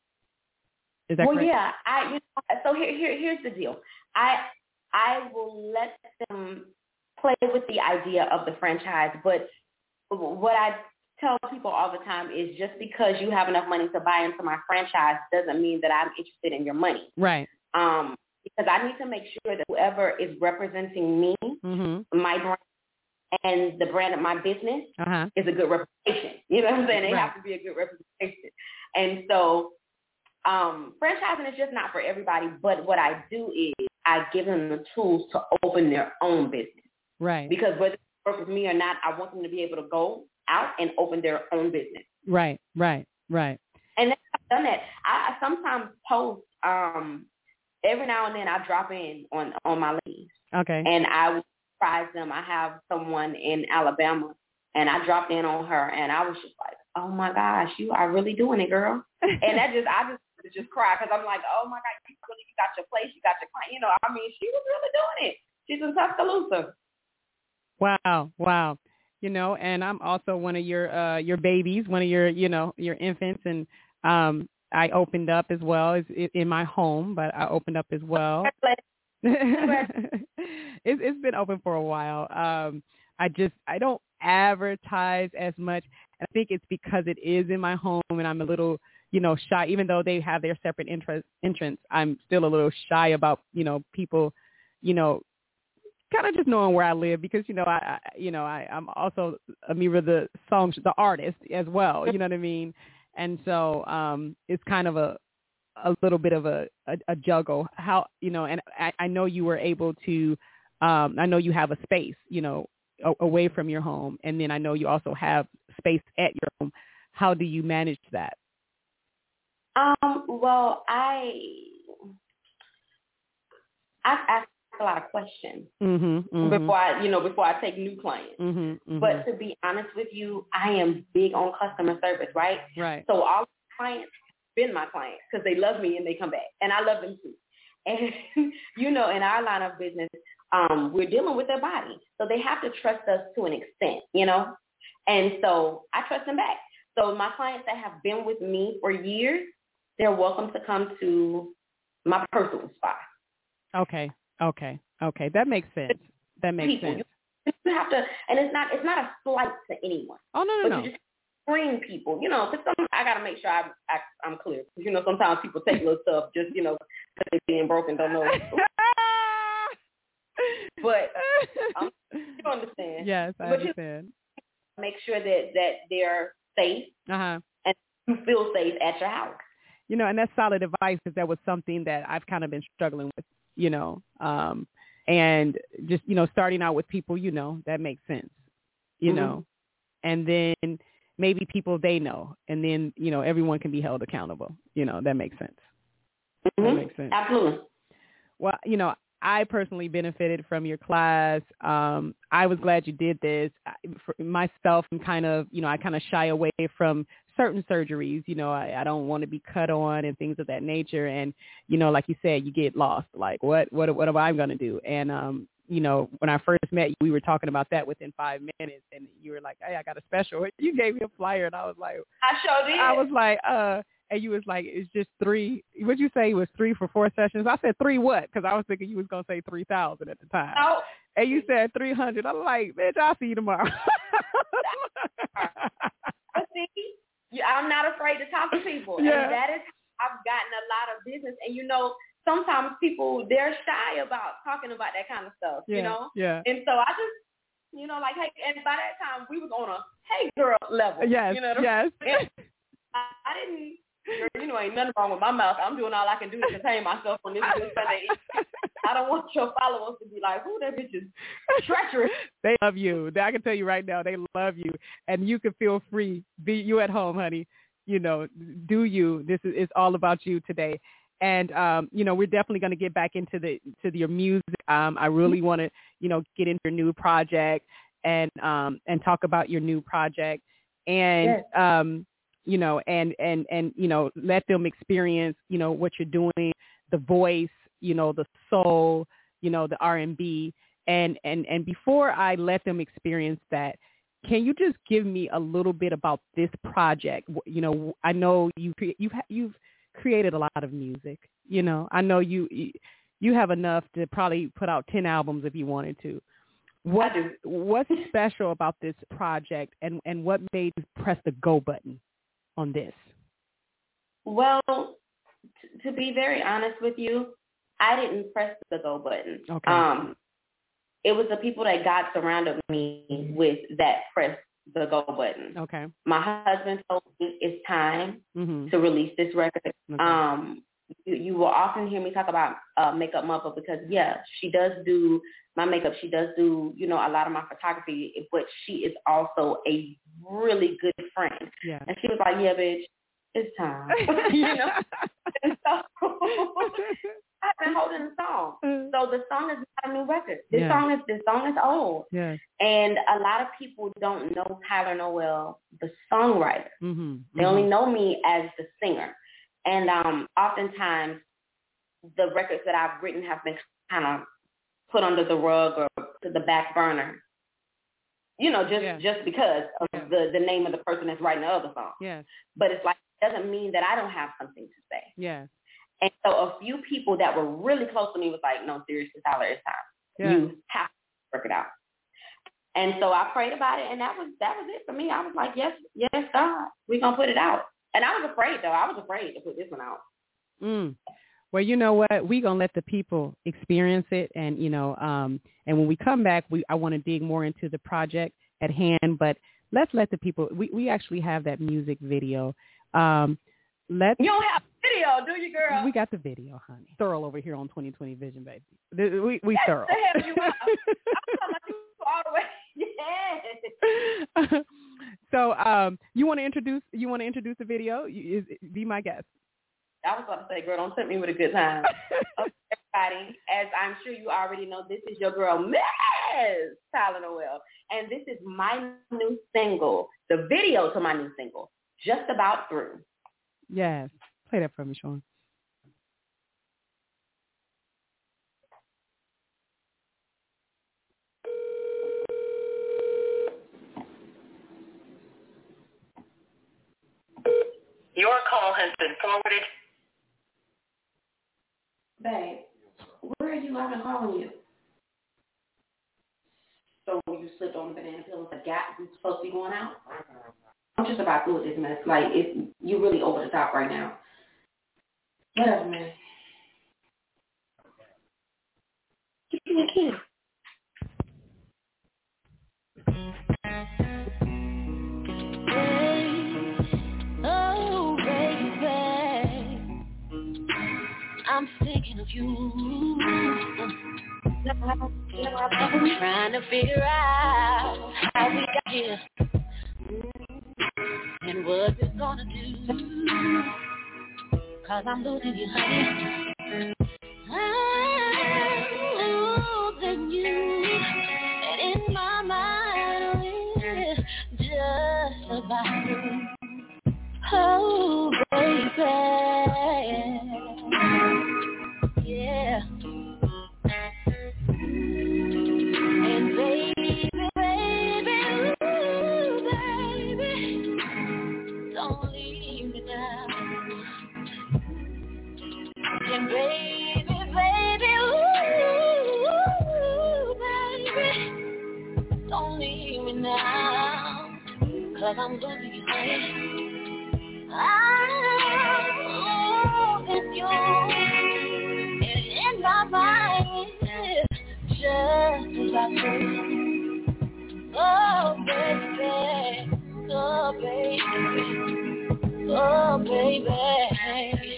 Is that well, correct? yeah. I you know, so here here here's the deal. I I will let them play with the idea of the franchise, but what I tell people all the time is just because you have enough money to buy into my franchise doesn't mean that I'm interested in your money. Right. Um, because I need to make sure that whoever is representing me, mm-hmm. my brand, and the brand of my business uh-huh. is a good reputation. You know what I'm saying? They right. have to be a good representation. And so um, franchising is just not for everybody, but what I do is I give them the tools to open their own business. Right. Because whether they work with me or not, I want them to be able to go out and open their own business. Right, right, right. And then I've done that. I, I sometimes post, um, every now and then I drop in on, on my ladies. Okay. And I will surprise them. I have someone in Alabama and I dropped in on her, and I was just like, oh my gosh, you are really doing it, girl. And that just, I just just cry because I'm like, oh my God, you really you got your place, you got your client. You know, I mean, she was really doing it. She's in Tuscaloosa. Wow, wow. You know, and I'm also one of your uh, your babies, one of your, you know, your infants, and um, I opened up as well as in my home, but I opened up as well. it's, it's been open for a while. Um, I just, I don't advertise as much. I think it's because it is in my home and I'm a little, you know, shy, even though they have their separate interest, entrance. I'm still a little shy about, you know, people, you know, kind of just knowing where I live because, you know, I, I you know, I, I'm also Amira, the song, the artist as well. You know what I mean? And so um, it's kind of a, a little bit of a, a, a juggle. How, you know, and I, I know you were able to, um, I know you have a space, you know, a, away from your home. And then I know you also have space at your home. How do you manage that? Um, well, I, I ask a lot of questions mm-hmm, mm-hmm. before I, you know, before I take new clients. Mm-hmm, mm-hmm. But to be honest with you, I am big on customer service, right? Right. So all clients have been my clients because they love me and they come back, and I love them too. And you know, in our line of business, um, we're dealing with their body, so they have to trust us to an extent, you know. And so I trust them back. So my clients that have been with me for years, they're welcome to come to my personal spa. Okay. Okay. Okay. That makes sense. That makes People, sense. You have to, and it's not, it's not a slight to anyone. Oh, no, no, but no. You just screen people, you know, because I got to make sure I, I, I'm clear. Because, you know, sometimes people take little stuff just, you know, because they're being broken, don't know. But um, you understand. Yes, I but understand. Make sure that, that they're safe uh-huh. and you feel safe at your house. You know, and that's solid advice because that was something that I've kind of been struggling with, you know, um, and just, you know, starting out with people, you know, that makes sense, you mm-hmm. know, and then maybe people they know, and then, you know, everyone can be held accountable. You know, that makes sense. Mm-hmm. That makes sense. Absolutely. Well, you know, I personally benefited from your class. Um, I was glad you did this. I, for myself, I'm kind of, you know, I kind of shy away from certain surgeries. You know, I, I don't want to be cut on and things of that nature. And, you know, like you said, you get lost. Like, what, what, what am I going to do? And, um, you know, when I first met you, we were talking about that within five minutes. And you were like, hey, I got a special. You gave me a flyer. And I was like, I sure did. I was like, uh. And you was like, it's just three. What'd you say? It was three for four sessions? I said, three what? Because I was thinking you was going to say three thousand at the time. No. And you said three hundred. I'm like, bitch, I'll see you tomorrow. But see, I'm not afraid to talk to people. Yeah. And that is, I've gotten a lot of business. And, you know, sometimes people, they're shy about talking about that kind of stuff, yeah. you know? Yeah. And so I just, you know, like, hey, and by that time, we was on a hey girl level. Yes, you know yes. I, I didn't, you know, ain't nothing wrong with my mouth. I'm doing all I can do to contain myself on this good Sunday. I don't want your followers to be like, who that bitch is treacherous. They love you. I can tell you right now, they love you. And you can feel free. Be you at home, honey. You know, do you. This is it's all about you today. And, um, you know, we're definitely going to get back into the to your music. Um, I really want to, you know, get into your new project and um, and talk about your new project. And, yes. um you know, and, and, and, you know, let them experience, you know, what you're doing, the voice, you know, the soul, you know, the R and B. And, and, and before I let them experience that, can you just give me a little bit about this project? You know, I know you, you've, you've created a lot of music, you know, I know you, you have enough to probably put out ten albums if you wanted to. What, what's special about this project and, and what made you press the go button on this? Well, t- to be very honest with you, I didn't press the go button. Okay. Um, it was the people that God surrounded me with that pressed the go button. Okay. My husband told me it's time mm-hmm. to release this record. Okay. Um, you, you will often hear me talk about uh, Makeup Mother because, yeah, she does do my makeup. She does do, you know, a lot of my photography, but she is also a really good friend. Yeah. And she was like, yeah, bitch, it's time. you know? And so I've been holding the song. So the song is not a new record. This Yeah. song is this song is old. Yes. And a lot of people don't know Tyler Noel, the songwriter. Mm-hmm. They mm-hmm. only know me as the singer. And um, oftentimes the records that I've written have been kind of put under the rug or to the back burner. You know, just, yeah. just because of yeah. the, the name of the person that's writing the other song. Yes. But it's like, it doesn't mean that I don't have something to say. Yes. And so a few people that were really close to me was like, no, seriously, Tyler, it's time. Yeah. You have to work it out. And so I prayed about it, and that was that was it for me. I was like, yes, yes, God, we're going to put it out. And I was afraid, though. I was afraid to put this one out. Mm. Well, you know what? We're going to let the people experience it. And, you know, um, and when we come back, we I want to dig more into the project at hand. But let's let the people, we, we actually have that music video. Um, let's, you don't have video, do you, girl? We got the video, honey. Thorough over here on twenty twenty Vision, baby. We, we yes, thorough. The hell you are. I'm talking about you all the way. Yes. So um, you want to introduce, you want to introduce the video? You, is, be my guest. I was about to say, girl, don't tempt me with a good time. Okay, everybody, as I'm sure you already know, this is your girl, Miss Tyler Noel. And this is my new single, the video to my new single, Just About Through. Yes. Play that for me, Sean. Your call has been forwarded. Babe, where are you? I've been calling you. So you slipped on the banana peel with a gap, you supposed to be going out? I'm just about through with this mess. Like, it's, you really over the top right now. Whatever, man. Give me a kiss. Oh, baby, I'm thinking of you. I'm trying to figure out how we got here and what we're gonna do. Cause I'm losing you, honey. I'm losing you. And in my mind, we're just about to. Oh, baby. Yeah. And baby, baby, ooh, baby, don't leave me now. And baby, baby, ooh, baby, don't leave me now. Cause I'm losing you, honey. I'm losing you. And in my mind, just about to. Oh, baby, oh, baby, oh, baby.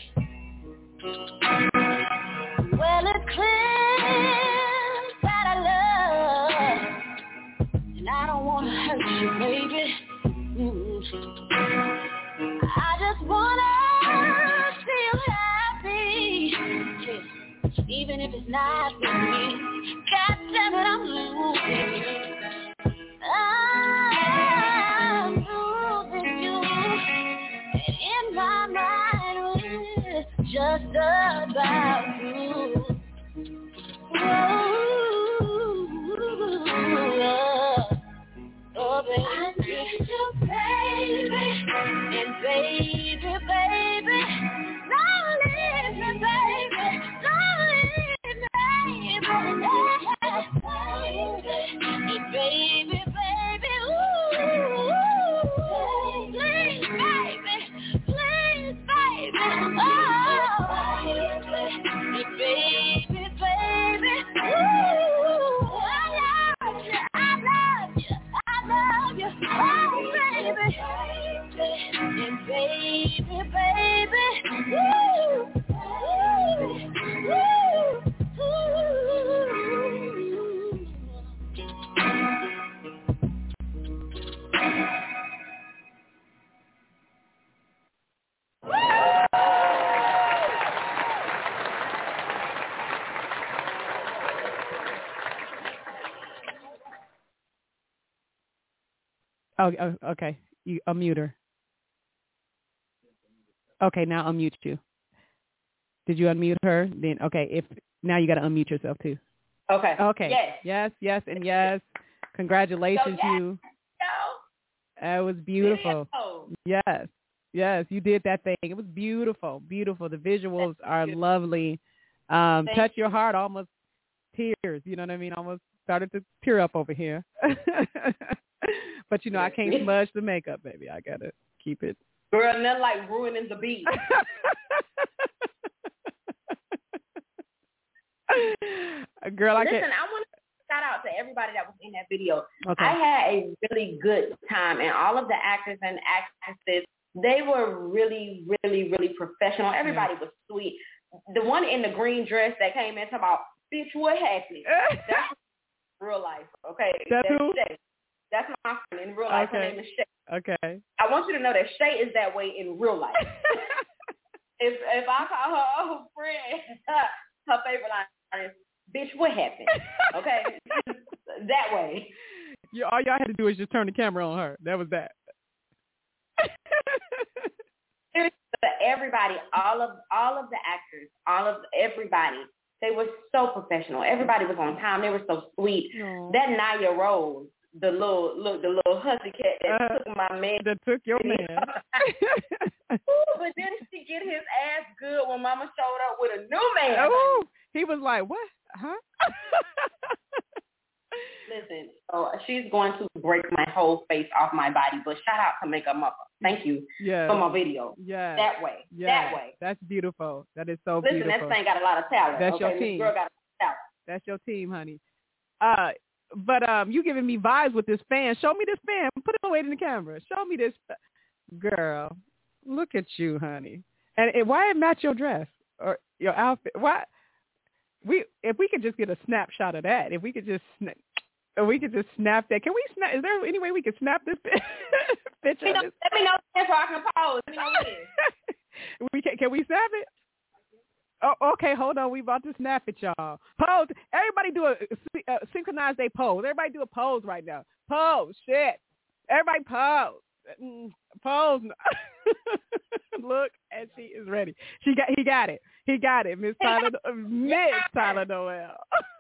Well, it's clear that I love, and I don't want to hurt you, baby. Mm. I just want to feel happy, yeah. Even if it's not with me. God damn it, I'm losing you. I'm losing you. And in my mind, we're just about to. Oh, oh, baby. I need you, baby. And baby, baby, don't leave me, baby. Don't leave me, baby. And baby, baby, ooh, please, baby, please, baby. Oh, and baby, baby, ooh, I love you, I love you, I love you, oh, baby. And baby, baby, ooh, ooh, ooh, ooh. Oh, oh, okay. You unmute her. Okay, now unmute you. Did you unmute her? Then okay. If now you got to unmute yourself too. Okay. Okay. Yes. Yes. Yes. And yes. Congratulations, so, yes. you. No. That was beautiful. Video. Yes. Yes. You did that thing. It was beautiful. Beautiful. The visuals are lovely. Um, touch your heart, almost tears. You know what I mean? Almost started to tear up over here. But you know, I can't smudge the makeup, baby. I gotta keep it. Girl, nothing like ruining the beat. Girl, I Listen, can't. I want to shout out to everybody that was in that video. Okay. I had a really good time, and all of the actors and actresses, they were really, really, really professional. Everybody yeah. was sweet. The one in the green dress that came in talking about, bitch, what happened? That's real life, okay? That's, That's who? Shay. That's my friend in real life. Okay. Her name is Shay. Okay. I want you to know that Shay is that way in real life. if if I call her old friend, her favorite line is, bitch, what happened? Okay? That way. You, all y'all had to do is just turn the camera on her. That was that. Everybody, all of all of the actors, all of everybody, they were so professional. Everybody was on time. They were so sweet. Aww. That Naya Rose, the little look, the little hussy cat that uh, took my man. That took your man. Ooh, but then she get his ass good when Mama showed up with a new man. Ooh, he was like, what? Huh? Listen, so she's going to break my whole face off my body, but shout out to Makeup Mother. Thank you yes. for my video. Yeah. That way. Yes. That way. That's beautiful. That is so Listen, beautiful. Listen, that thing got a lot of talent. That's okay? your team. This girl got a lot of talent. That's your team, honey. Uh, but um, you giving me vibes with this fan. Show me this fan. Put it away in the camera. Show me this. Girl, look at you, honey. And, and why it match your dress or your outfit? Why? We if we could just get a snapshot of that. If we could just snap. Or we could just snap that. Can we snap? Is there any way we could snap this picture? Let me know, let me know so I can pose. Let me know when. we can, can we snap it? Oh, okay. Hold on. We about to snap it, y'all. Pose. Everybody do a uh, synchronize their pose. Everybody do a pose right now. Pose. Shit. Everybody pose. Mm, pose. Look, and she is ready. She got. He got it. He got it. Miss Tyler. Miss yes. Tyler Noel.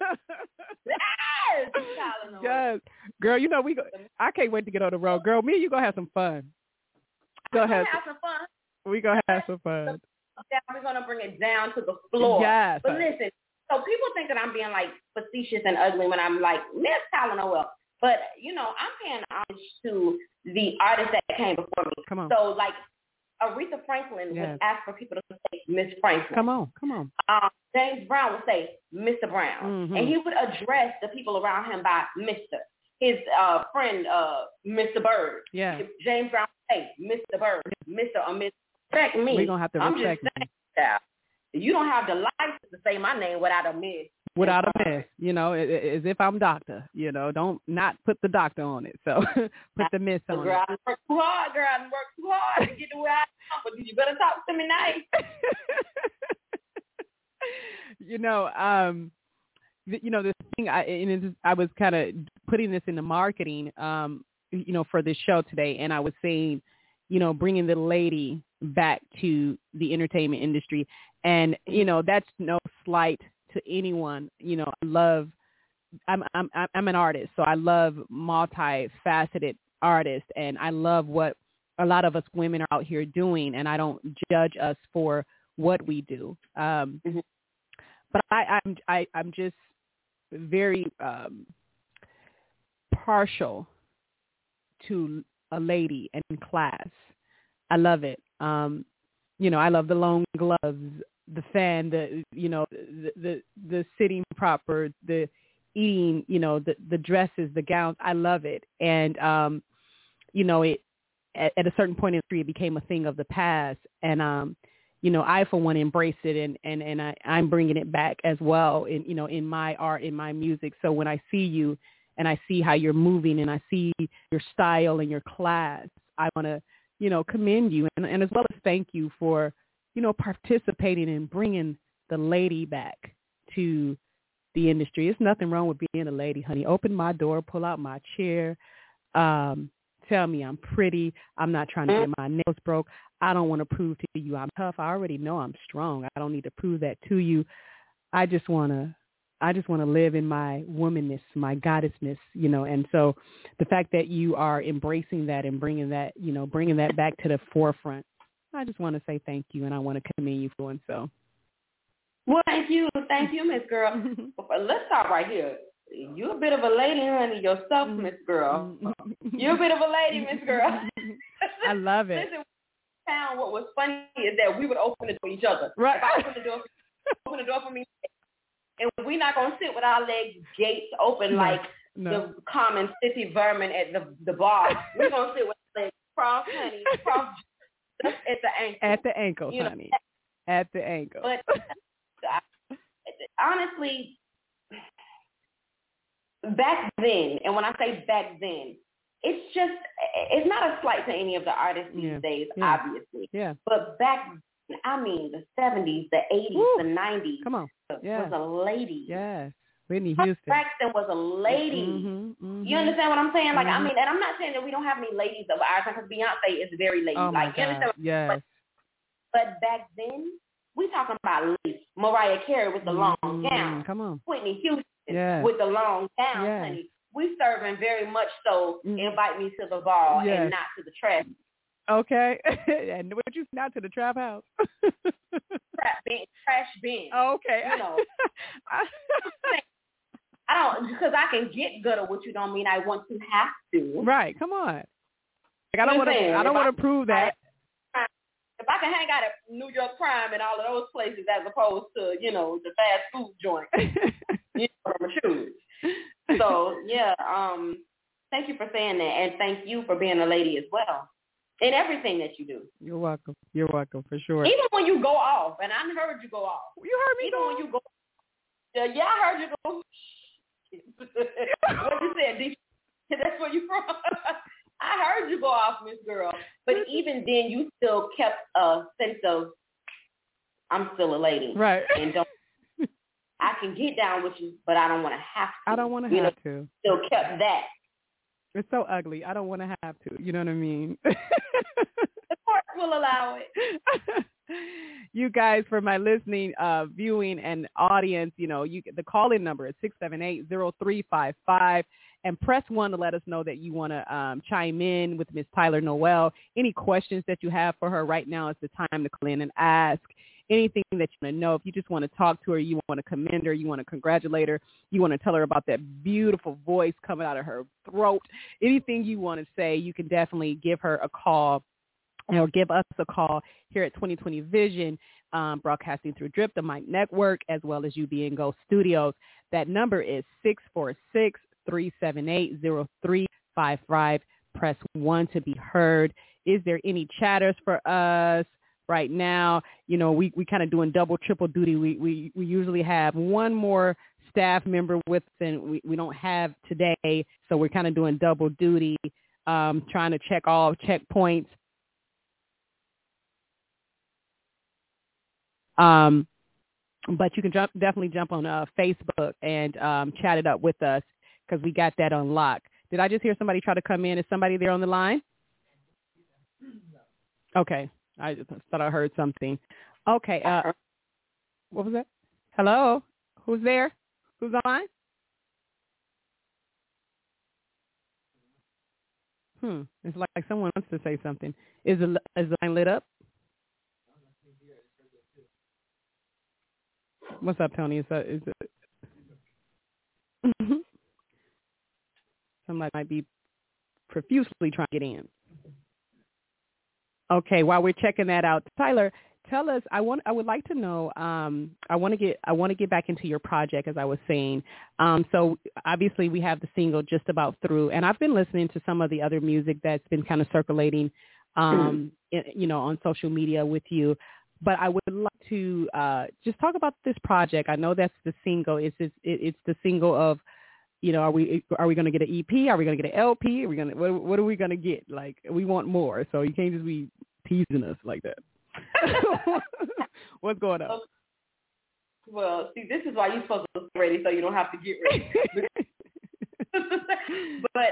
Yes, Tyler Noel. Yes, girl. You know we. Go, I can't wait to get on the road, girl. Me and you gonna have some fun. Go ahead. Have some fun. We gonna have some fun. We're gonna bring it down to the floor. Yes. But listen. So people think that I'm being like facetious and ugly when I'm like Miss Tyler Noel. But you know, I'm paying homage to the artists that came before me. Come on. So like. Aretha Franklin yes. would ask for people to say Miss Franklin. Come on, come on. Um, James Brown would say Mister Brown. Mm-hmm. And he would address the people around him by Mister His uh, friend, uh, Mister Bird. Yeah. James Brown would say Mister Bird, Mister or Miss Respect me. We're going to have to I'm respect just saying, yeah. You don't have the license to say my name without a miss. Without a miss, you know, as if I'm doctor, you know, don't not put the doctor on it. So put the miss on girl, it. I work too hard, girl. I work too hard to get to where I am, but you better talk to me nice. You know, um, th- you know, this thing, I, and it's, I was kind of putting this into marketing, um, you know, for this show today. And I was saying, you know, bringing the lady back to the entertainment industry. And, you know, that's no slight to anyone. You know, I love, I'm, I'm, I'm an artist, so I love multifaceted artists, and I love what a lot of us women are out here doing, and I don't judge us for what we do. Um, mm-hmm. But I, I'm, I, I'm just very um, partial to a lady in class. I love it. Um, you know, I love the long gloves, the fan, the, you know, the, the, the sitting proper, the eating, you know, the, the dresses, the gowns. I love it. And, um, you know, it, at, at a certain point in history, it became a thing of the past. And, um, you know, I, for one, embrace it, and, and, and I, I'm bringing it back as well in, you know, in my art, in my music. So when I see you and I see how you're moving and I see your style and your class, I want to, you know, commend you, and, and as well as thank you for, you know, participating and bringing the lady back to the industry. There's nothing wrong with being a lady, honey. Open my door, pull out my chair, um, tell me I'm pretty. I'm not trying to get my nails broke. I don't want to prove to you I'm tough. I already know I'm strong. I don't need to prove that to you. I just want to, I just want to live in my womanness, my goddessness, you know. And so the fact that you are embracing that and bringing that, you know, bringing that back to the forefront, I just want to say thank you, and I want to commend you for doing so. Well, thank you. Thank you, Miss Girl. Let's start right here. You're a bit of a lady, honey, yourself, Miss Girl. You're a bit of a lady, Miss Girl. I love it. Listen, found what was funny is that we would open the door for each other. Right. If I open the door, open the door for me, and we're not gonna sit with our legs gates open no, like no. the common city vermin at the the bar. We're gonna sit with our legs crossed, honey, crossed at the ankle. At the ankle, you honey. Know? At the ankle. But honestly, back then, and when I say back then, it's just, it's not a slight to any of the artists these yeah. days, yeah. obviously. Yeah. But back then, I mean, the seventies, the eighties, Woo. the nineties, Come on. Yeah. was a lady. Yes. Whitney Houston. Braxton was a lady. Mm-hmm, mm-hmm. You understand what I'm saying? Like, mm-hmm. I mean, and I'm not saying that we don't have any ladies of our time, because Beyonce is very lady. Oh my like, you God. understand? Yes. But, but back then, we talking about ladies. Mariah Carey with the long mm-hmm. gown. Come on. Whitney Houston yes. with the long gown, yes. honey. We serving very much so mm-hmm. invite me to the ball yes. and not to the trash. Okay. And what you not to the trap house? Trap bin, trash bin. Oh, okay. You know. I don't, because I can get good at what you don't mean I want to have to. Right. Come on. Like, I don't want to. I don't want to prove that. If I can hang out at New York Prime and all of those places as opposed to, you know, the fast food joint, you know, I'm choose. So yeah, um, thank you for saying that, and thank you for being a lady as well in everything that you do. You're welcome. You're welcome for sure. Even when you go off, and I heard you go off. You heard me Even go when you go. Yeah, yeah, I heard you go. What you said? D- That's where you from. I heard you go off, Miss Girl. But even then, you still kept a sense of, I'm still a lady. Right. And don't, I can get down with you, but I don't want to have to. I don't want to you have know, to. Still kept that. It's so ugly. I don't want to have to. You know what I mean? The court will allow it. You guys, for my listening, uh, viewing, and audience, you know, you the call-in number is six seven eight, zero three five five, and press one to let us know that you want to um, chime in with Miss Tyler Noel. Any questions that you have for her right now is the time to call in and ask. Anything that you want to know, if you just want to talk to her, you want to commend her, you want to congratulate her, you want to tell her about that beautiful voice coming out of her throat, anything you want to say, you can definitely give her a call or give us a call here at twenty twenty Vision, um, broadcasting through Drip, the Mic Network, as well as U B and Go Studios. That number is six four six, three seven eight, zero three five five. Press one to be heard. Is there any chatters for us? Right now, you know, we, we kind of doing double, triple duty. We, we we usually have one more staff member with us, and we, we don't have today, so we're kind of doing double duty, um, trying to check all checkpoints. Um, but you can jump, definitely jump on uh, Facebook and um, chat it up with us, because we got that on lock. Did I just hear somebody try to come in? Is somebody there on the line? Okay. I just thought I heard something. Okay. Uh, what was that? Hello? Who's there? Who's on? Hmm. It's like, like someone wants to say something. Is the, is the line lit up? What's up, Tony? Is that, is it? Somebody might be profusely trying to get in. Okay, while we're checking that out, Tyler, tell us. I want. I would like to know. Um, I want to get. I want to get back into your project, as I was saying. Um, so obviously, we have the single just about through, and I've been listening to some of the other music that's been kind of circulating, um, in, you know, on social media with you. But I would like to uh, just talk about this project. I know that's the single. It's it's, it's the single of. You know, are we are we going to get an E P? Are we going to get an L P? Are we going to what, what are we going to get? Like, we want more, so you can't just be teasing us like that. What's going on? Well, see, this is why you're supposed to get ready, so you don't have to get ready. But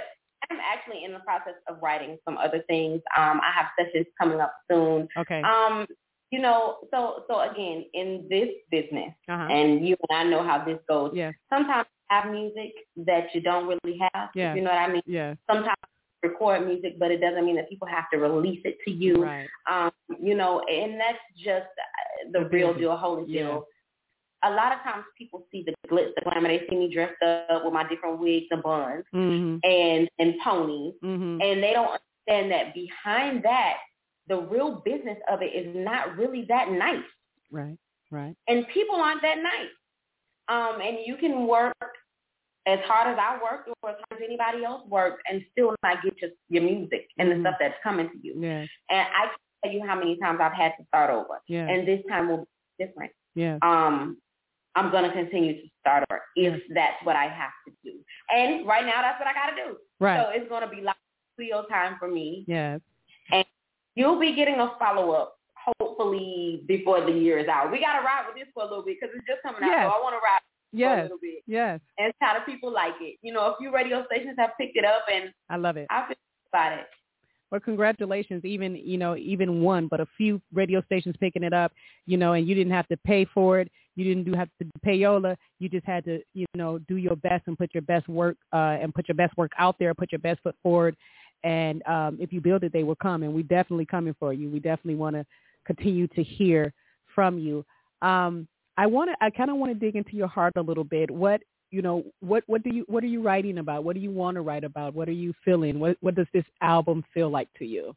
I'm actually in the process of writing some other things. Um, I have sessions coming up soon. Okay. Um, you know, so so again, in this business, uh-huh. and you and I know how this goes. Yeah. Sometimes you have music that you don't really have. Yeah. You know what I mean? Yeah. Sometimes you record music, but it doesn't mean that people have to release it to you. Right. Um, you know, and that's just the, the real deal, holy yeah. deal. A lot of times people see the glitz, the glamour. They see me dressed up with my different wigs and buns mm-hmm. and, and ponies. Mm-hmm. And they don't understand that behind that, the real business of it is not really that nice. Right, right. And people aren't that nice. Um, and you can work as hard as I work or as hard as anybody else works and still not get your, your music and mm-hmm. the stuff that's coming to you. Yeah. And I can't tell you how many times I've had to start over. Yeah. And this time will be different. Yeah. Um, I'm going to continue to start over if that's what I have to do. And right now, that's what I got to do. Right. So it's going to be like studio time for me. Yes. And you'll be getting a follow-up, hopefully, before the year is out. We got to ride with this for a little bit because it's just coming yes. out. So I want to ride yes. for a little bit. Yes. And how do people like it? You know, a few radio stations have picked it up, and I love it. I feel about it. Well, congratulations, even, you know, even one, but a few radio stations picking it up, you know, and you didn't have to pay for it. You didn't do have to payola. You just had to, you know, do your best and put your best work uh, and put your best work out there, put your best foot forward. And um, if you build it, they will come. And we definitely coming for you. We definitely want to continue to hear from you. Um, I want to, I kind of want to dig into your heart a little bit. What, you know, what, what do you, what are you writing about? What do you want to write about? What are you feeling? What, what does this album feel like to you?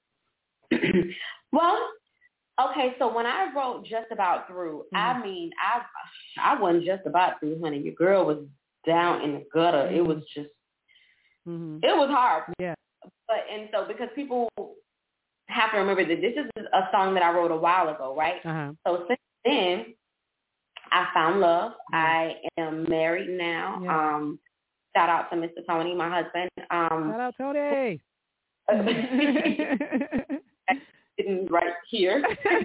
Well, okay, so when I wrote Just About Through, mm-hmm. I mean, I I wasn't just about through, honey. Your girl was down in the gutter. Mm-hmm. It was just, mm-hmm. it was hard. Yeah. But, and so because people have to remember that this is a song that I wrote a while ago, right? Uh-huh. So since then, I found love. Yeah. I am married now. Yeah. Um, shout out to Mister Tony, my husband. Um, shout out, Tony. Sitting right here.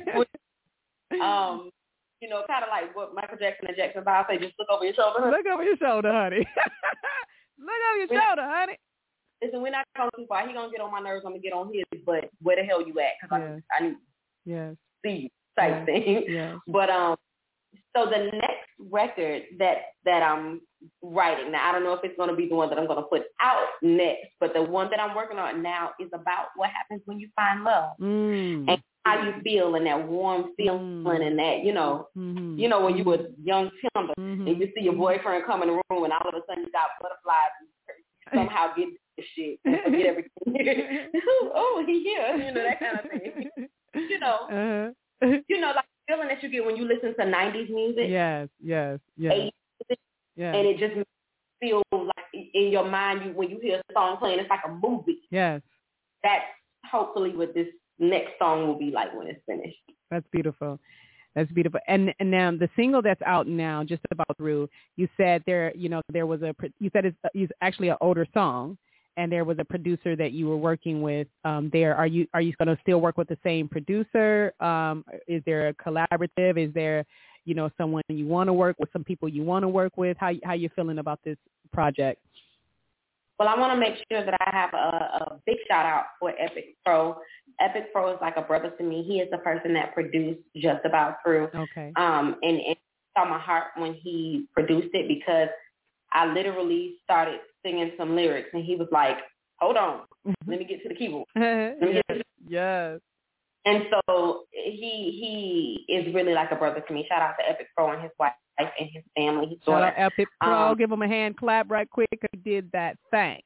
um, you know, kind of like what Michael Jackson and Jackson Five say, just look over your shoulder. Honey. Look over your shoulder, honey. Look over your we're shoulder, honey. Listen, we're not going too far. He's going to get on my nerves. I'm going to get on his, but where the hell you at? Because yes. I, I need yes. to see you type yes. thing. Yes. But um, so the next record that, that I'm writing, now I don't know if it's going to be the one that I'm going to put out next, but the one that I'm working on now is about what happens when you find love mm. and how you feel and that warm feeling mm. and that, you know, mm-hmm. you know, when you were young timber mm-hmm. and you see your boyfriend come in the room and all of a sudden you got butterflies and you somehow get this shit and forget everything. Oh, he here, you know, that kind of thing. You know, uh-huh. you know, like the feeling that you get when you listen to nineties music. Yes, yes, yes. eighties music, yes. And it just feels like in your mind, you when you hear a song playing, it's like a movie. Yes. That's hopefully what this next song will be like when it's finished. That's beautiful. That's beautiful. And and now the single that's out now, Just About Through, you said there, you know, there was a, you said it's, it's actually an older song, and there was a producer that you were working with um, there. Are you are you going to still work with the same producer? Um, is there a collaborative? Is there, you know, someone you want to work with, some people you want to work with? How how you feeling about this project? Well, I want to make sure that I have a, a big shout out for Epic Pro. Epic Pro is like a brother to me. He is the person that produced Just About Through. Okay. Um, and it saw my heart when he produced it because I literally started singing some lyrics and he was like, hold on, let me get to the keyboard. Let me yes. get to the- yes. And so he he is really like a brother to me. Shout out to Epic Pro and his wife and his family. His Shout daughter. out Epic Pro. Um, Give him a hand clap right quick. He did that thing.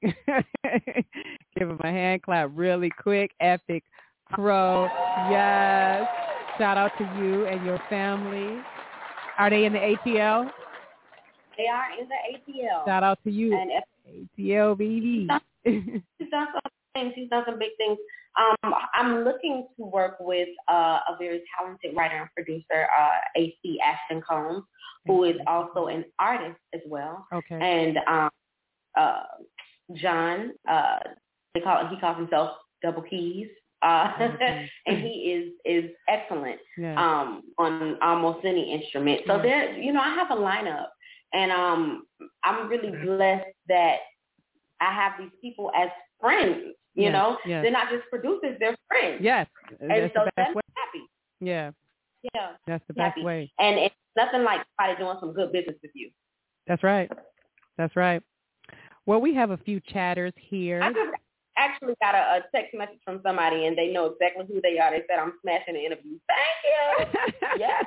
Give him a hand clap really quick. Epic Pro. Yes. Shout out to you and your family. Are they in the A T L? They are in the A T L. Shout out to you. And A T L, baby. He's done some things. He's done some big things. Um, I'm looking to work with uh, a very talented writer and producer, uh, A C Ashton Combs, who is also an artist as well. Okay. And um, uh, John, uh, they call he calls himself Double Keys, uh, mm-hmm. and he is is excellent yeah. um, on almost any instrument. So yeah. there, you know, I have a lineup, and um, I'm really blessed that I have these people as friends. You yes, know, yes. they're not just producers; they're friends. Yes, and that's so the best that's way. happy. Yeah, yeah, that's the happy. best way. And it's nothing like somebody doing some good business with you. That's right. That's right. Well, we have a few chatters here. I just actually got a, a text message from somebody, and they know exactly who they are. They said, I'm smashing the interview. Thank you. Yes.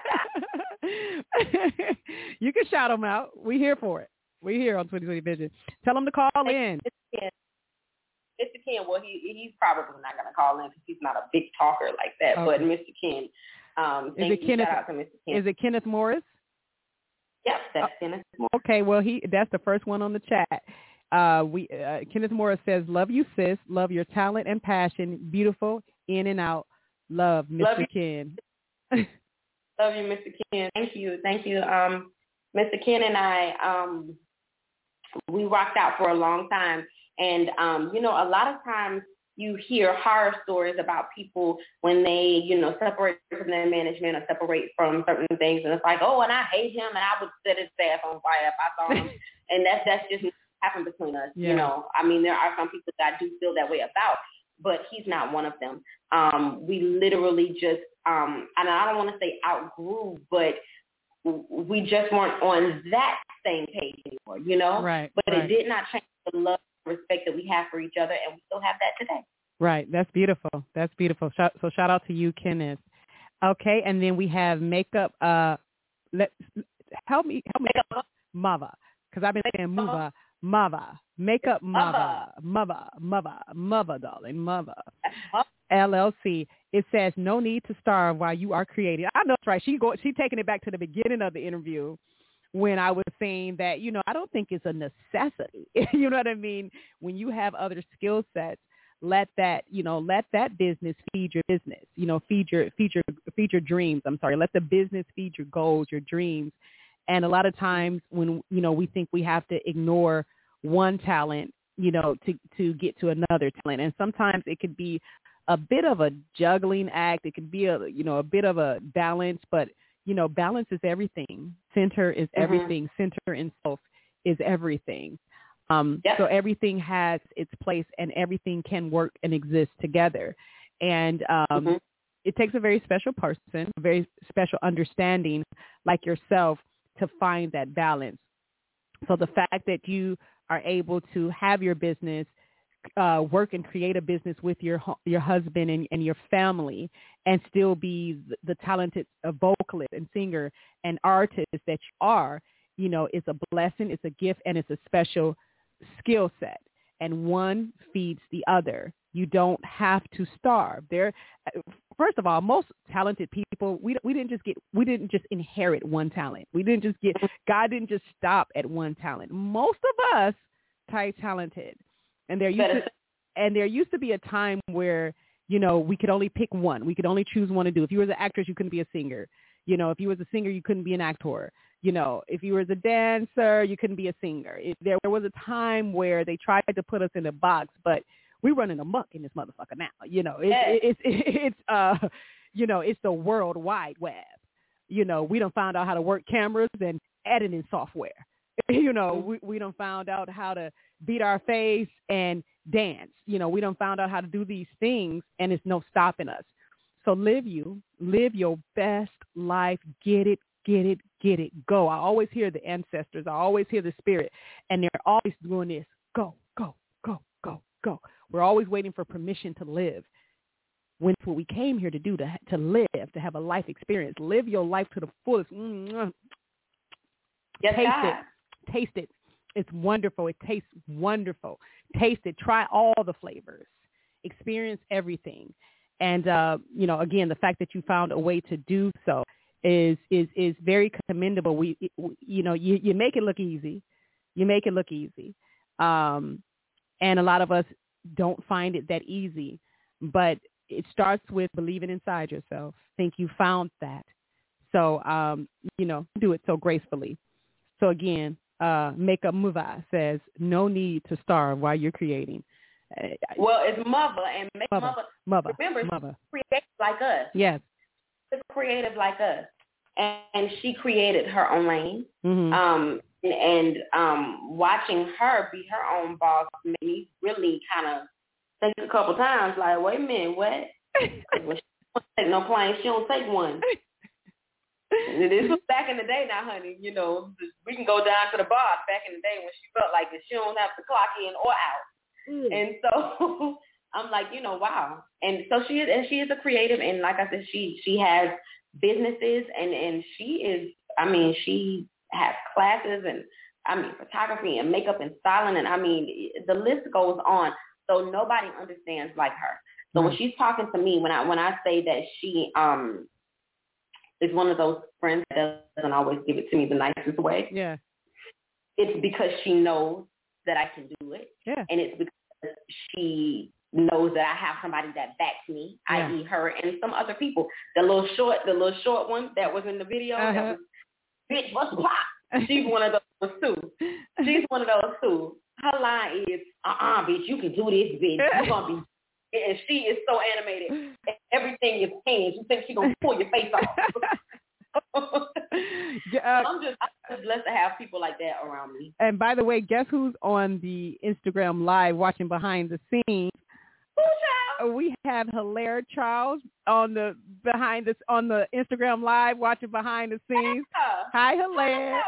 You can shout them out. We're here for it. We're here on twenty twenty Vision. Tell them to call in. Mister Ken, Mister Ken, well, he he's probably not going to call in because he's not a big talker like that. Okay. But Mister Ken, um, thank is it you. Kenneth, Shout out to Mister Ken. Is it Kenneth Morris? Yep, that's Kenneth Morris. Okay, well, he that's the first one on the chat. Uh, we uh, Kenneth Morris says, "Love you, sis. Love your talent and passion. Beautiful, in and out. Love, Mister Love Ken." Love you, Mister Ken. Thank you, thank you. Um, Mister Ken and I, um, we rocked out for a long time, and um, you know, a lot of times you hear horror stories about people when they, you know, separate from their management or separate from certain things, and it's like, oh, and I hate him, and I would set his ass on fire if I saw him, and that's that's just happened between us. Yeah. You know, I mean, there are some people that I do feel that way about, but he's not one of them. Um, we literally just, um, and I don't want to say outgrew, but we just weren't on that same page anymore, you know? Right. But right. it did not change the love and respect that we have for each other, and we still have that today. Right. That's beautiful. That's beautiful. So, so shout out to you, Kenneth. Okay, and then we have makeup. Uh, let help me, help me, mother, because I've been saying mova, mother, makeup, mother, mother, mother, mother, darling, mother. L L C. It says no need to starve while you are creating. I know that's right. She go. She taking it back to the beginning of the interview when I was saying that, you know, I don't think it's a necessity. You know what I mean? When you have other skill sets, let that, you know, let that business feed your business. You know, feed your feed your feed your dreams. I'm sorry. Let the business feed your goals, your dreams. And a lot of times when, you know, we think we have to ignore one talent, you know, to to get to another talent, and sometimes it could be a bit of a juggling act. It can be a, you know, a bit of a balance, but, you know, balance is everything. Center is Mm-hmm. everything. Center in self is everything. Um, yep. So everything has its place and everything can work and exist together. And um, mm-hmm. it takes a very special person, a very special understanding like yourself to find that balance. So the fact that you are able to have your business Uh, work and create a business with your your husband and, and your family, and still be the, the talented uh, vocalist and singer and artist that you are, you know, it's a blessing, it's a gift, and it's a special skill set. And one feeds the other. You don't have to starve. There, first of all, most talented people, we we didn't just get we didn't just inherit one talent. We didn't just get God didn't just stop at one talent. Most of us are talented. And there used to, and there used to be a time where, you know, we could only pick one. We could only choose one to do. If you were an actress, you couldn't be a singer. You know, if you was a singer, you couldn't be an actor. You know, if you was a dancer, you couldn't be a singer. If there was a time where they tried to put us in a box, but we're running amok in this motherfucker now. You know, it's yes. it's it's, it's uh, you know, it's the World Wide Web. You know, we done found out how to work cameras and editing software. You know, we we done found out how to beat our face and dance. You know, we done found out how to do these things, and it's no stopping us. So live you, live your best life. Get it, get it, get it. Go. I always hear the ancestors. I always hear the spirit, and they're always doing this. Go, go, go, go, go. We're always waiting for permission to live. When it's what we came here to do, to to live, to have a life experience. Live your life to the fullest. Mm-hmm. Yes, Taste God. it. Taste it. It's wonderful. It tastes wonderful. Taste it. Try all the flavors. Experience everything. And, uh, you know, again, the fact that you found a way to do so is is, is very commendable. We, you know, you, you make it look easy. You make it look easy. Um, and a lot of us don't find it that easy. But it starts with believing inside yourself. Think you found that. So, um, you know, do it so gracefully. So, again, Uh, Makeup Muva says, no need to starve while you're creating. Uh, well, it's mother, and make mother, mother, mother, remember, mother. she's creative like us. Yes. She's creative like us. And, and she created her own lane. Mm-hmm. Um, and, and um, watching her be her own boss made me really kind of think a couple times, like, wait a minute, what? Well, she don't take no plane. She don't take one. This was back in the day now, honey. You know, we can go down to the bar back in the day when she felt like that she don't have to clock in or out. Mm. And so I'm like, you know, wow. And so she is, and she is a creative. And like I said, she she has businesses, and, and she is, I mean, she has classes, and I mean, photography and makeup and styling. And I mean, the list goes on. So nobody understands like her. So mm. when she's talking to me, when I when I say that she um is one of those friends that doesn't always give it to me the nicest way. Yeah. It's because she knows that I can do it. Yeah. And it's because she knows that I have somebody that backs me, yeah. that is her and some other people. The little short, the little short one that was in the video, uh-huh. that was, bitch, what's pop? She's one of those too. She's one of those too. Her line is, uh-uh, bitch, you can do this, bitch. You're going to be, and she is so animated. Everything is hands. You think she's going to pull your face off. yeah, uh, I'm just I'm just blessed to have people like that around me. And by the way, guess who's on the Instagram Live watching behind the scenes? Who, we have Hilaire Charles on the behind this on the Instagram Live watching behind the scenes. Yeah. Hi, Hilaire.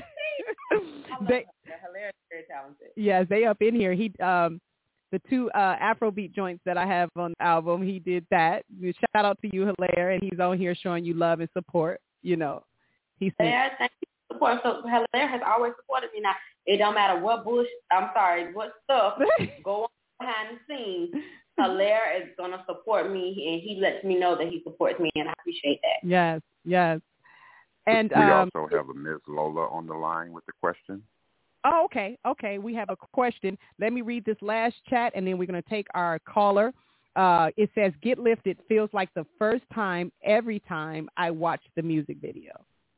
they, Hilaire is very talented. Yes, they up in here. He um the two uh, Afrobeat joints that I have on the album, he did that. Shout out to you, Hilaire, and he's on here showing you love and support. You know, he's yeah, thank you for support. So Hilaire has always supported me. Now it don't matter what bush, I'm sorry, what stuff go on behind the scenes. Hilaire is gonna support me, and he lets me know that he supports me, and I appreciate that. Yes, yes. And we um, also have a Miz Lola on the line with the question. Oh, okay, okay. We have a question. Let me read this last chat, and then we're going to take our caller. Uh, it says, "Get Lifted feels like the first time every time I watch the music video."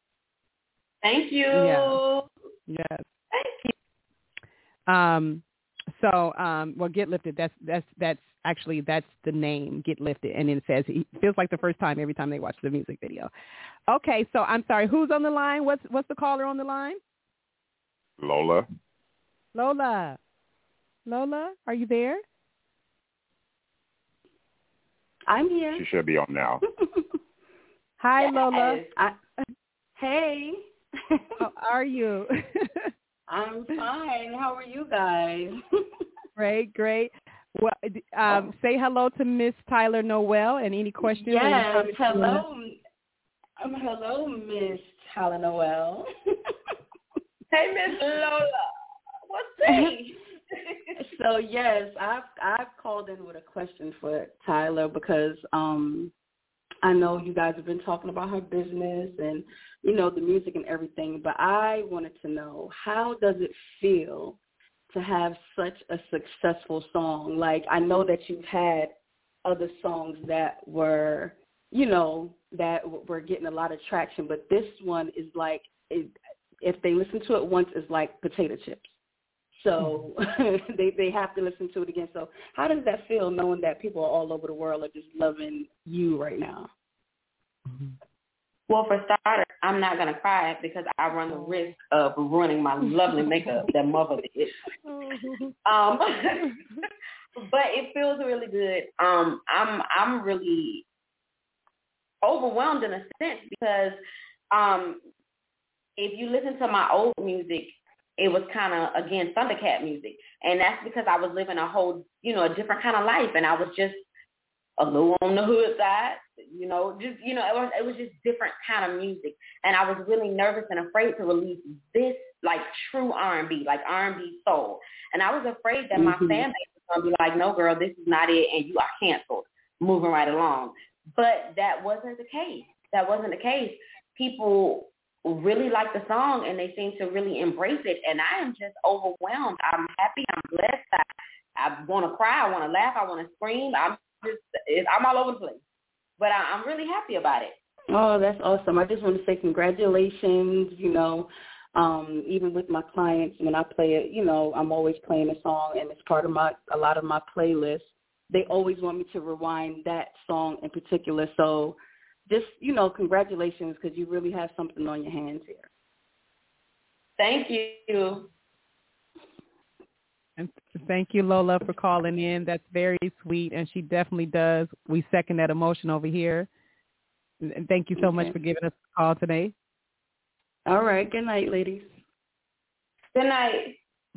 Thank you. Yeah. Yes. Thank you. Um. So, um. Well, Get Lifted. That's that's that's actually that's the name. Get Lifted, and then it says it feels like the first time every time they watch the music video. Okay. So I'm sorry. Who's on the line? What's what's the caller on the line? Lola. Lola. Lola, are you there? I'm here. She should be on now. Hi, Lola. I, hey. How are you? I'm fine. How are you guys? Great, great. Well, um, say hello to Miss Tyler Noel, and any questions? Yes, hello. Um, hello, Miss Tyler Noel. Hey, Miss Lola, what's this? So yes, I've I've called in with a question for Tyler because um, I know you guys have been talking about her business and you know the music and everything, but I wanted to know, how does it feel to have such a successful song? Like, I know that you've had other songs that were you know that were getting a lot of traction, but this one is like it, if they listen to it once, it's like potato chips. So they they have to listen to it again. So how does that feel, knowing that people all over the world are just loving you right now? Well, for starters, I'm not going to cry because I run the risk of ruining my lovely makeup that mother did. Um, but it feels really good. Um, I'm I'm really overwhelmed in a sense because um, if you listen to my old music, it was kind of, again, Thundercat music. And that's because I was living a whole, you know, a different kind of life. And I was just a little on the hood side, you know, just, you know, it was, it was just different kind of music. And I was really nervous and afraid to release this, like, true R and B, like R and B soul. And I was afraid that my mm-hmm. fan base was going to be like, no, girl, this is not it, and you are canceled, moving right along. But that wasn't the case. That wasn't the case. People really like the song, and they seem to really embrace it, and I am just overwhelmed. I'm happy. I'm blessed. I, I want to cry. I want to laugh. I want to scream. I'm just, I'm all over the place, but I, I'm really happy about it. Oh, that's awesome. I just want to say congratulations. You know, um, even with my clients, when I play it, you know, I'm always playing a song, and it's part of my a lot of my playlists. They always want me to rewind that song in particular, so just, you know, congratulations, because you really have something on your hands here. Thank you. And thank you, Lola, for calling in. That's very sweet, and she definitely does. We second that emotion over here. And thank you so okay. much for giving us a call today. All right. Good night, ladies. Good night.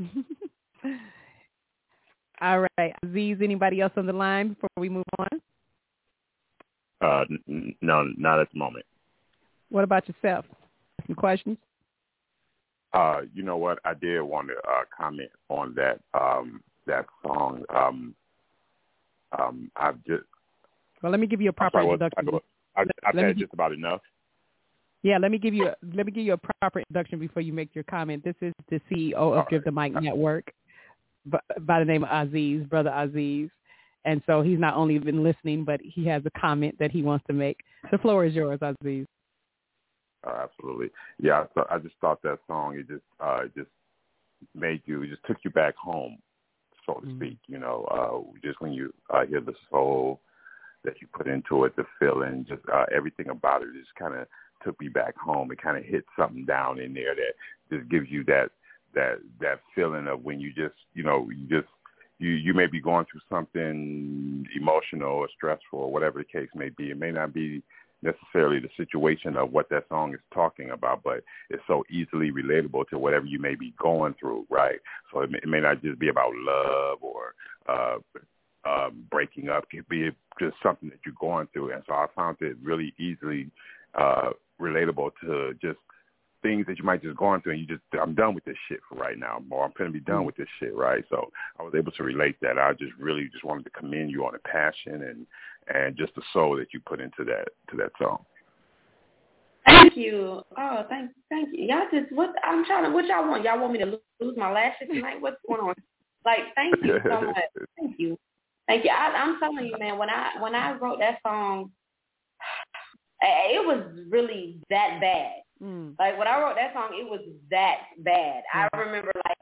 All right. Aziz, anybody else on the line before we move on? Uh, n- no, not at the moment. What about yourself? Some questions? Uh, you know what? I did want to uh, comment on that um, that song. Um, um, I've just. Well, let me give you a proper sorry, introduction. I, I, I've let had me, just about enough. Yeah, let me give you a, let me give you a proper introduction before you make your comment. This is the C E O of Give the Mic Network, by, by the name of Aziz, Brother Aziz, and so he's not only been listening, but he has a comment that he wants to make. The floor is yours, Aziz. Uh, absolutely, yeah. So I just thought that song it just uh, just made you, it just took you back home, so to mm-hmm. speak. You know, uh, just when you uh, hear the soul that you put into it, the feeling, just uh, everything about it, just kind of took me back home. It kind of hit something down in there that just gives you that that that feeling of when you just, you know, you just you you may be going through something emotional or stressful or whatever the case may be. It may not be necessarily the situation of what that song is talking about, but it's so easily relatable to whatever you may be going through, right? So it may, it may not just be about love or uh, uh, breaking up. It could be just something that you're going through. And so I found it really easily uh, relatable to just things that you might just going through and you just, I'm done with this shit for right now, or I'm going to be done with this shit, right? So I was able to relate that. I just really just wanted to commend you on the passion and, and just the soul that you put into that, to that song. Thank you. Oh, thank, thank you. Y'all just, what, I'm trying to, what y'all want? Y'all want me to lose my lashes tonight? What's going on? Like, thank you so much. Thank you. Thank you. I, I'm telling you, man, when I, when I wrote that song, it was really that bad. Mm. Like, when I wrote that song, it was that bad. Mm. I remember, like,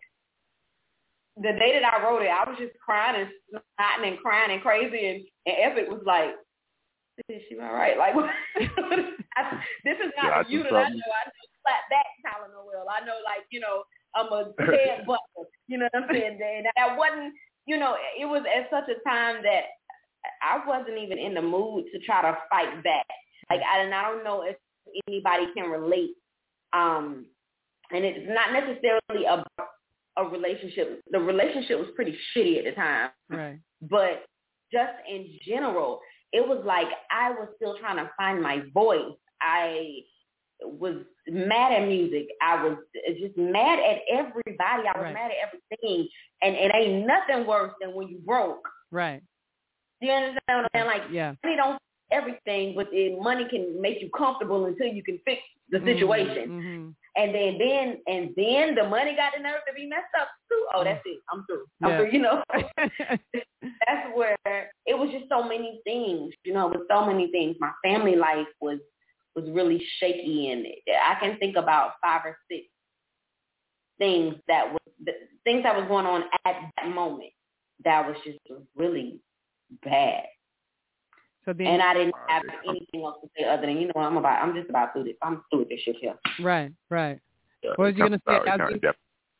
the day that I wrote it, I was just crying and snotting and crying and crazy, and, and Epic was like, is she all right? Like, I, this is not yeah, the you that I know. I know flat back Tyler Noel. I know, like, you know, I'm a head butler. You know what I'm saying? And I wasn't, you know, it was at such a time that I wasn't even in the mood to try to fight back. Like, I, and I don't know if anybody can relate. Um, and it's not necessarily a, a relationship. The relationship was pretty shitty at the time. Right. But just in general, it was like I was still trying to find my voice. I was mad at music. I was just mad at everybody. I was right. mad at everything. And it ain't nothing worse than when you broke. Right. Do you understand what I'm saying? Like, yeah. money don't fix everything, but it, money can make you comfortable until you can fix the situation. Mm-hmm. And then, then, and then the money got the nerve to be messed up too. Oh, that's it. I'm through. I'm yeah. through. You know, that's where it was just so many things. You know, with so many things. My family life was was really shaky, and I can think about five or six things that was the things that was going on at that moment that was just really bad. So then, and I didn't have anything else to say other than, you know, I'm about, I'm just about through this. I'm through with this shit here. Right, right. Yeah, what was you going to say? Out, it def-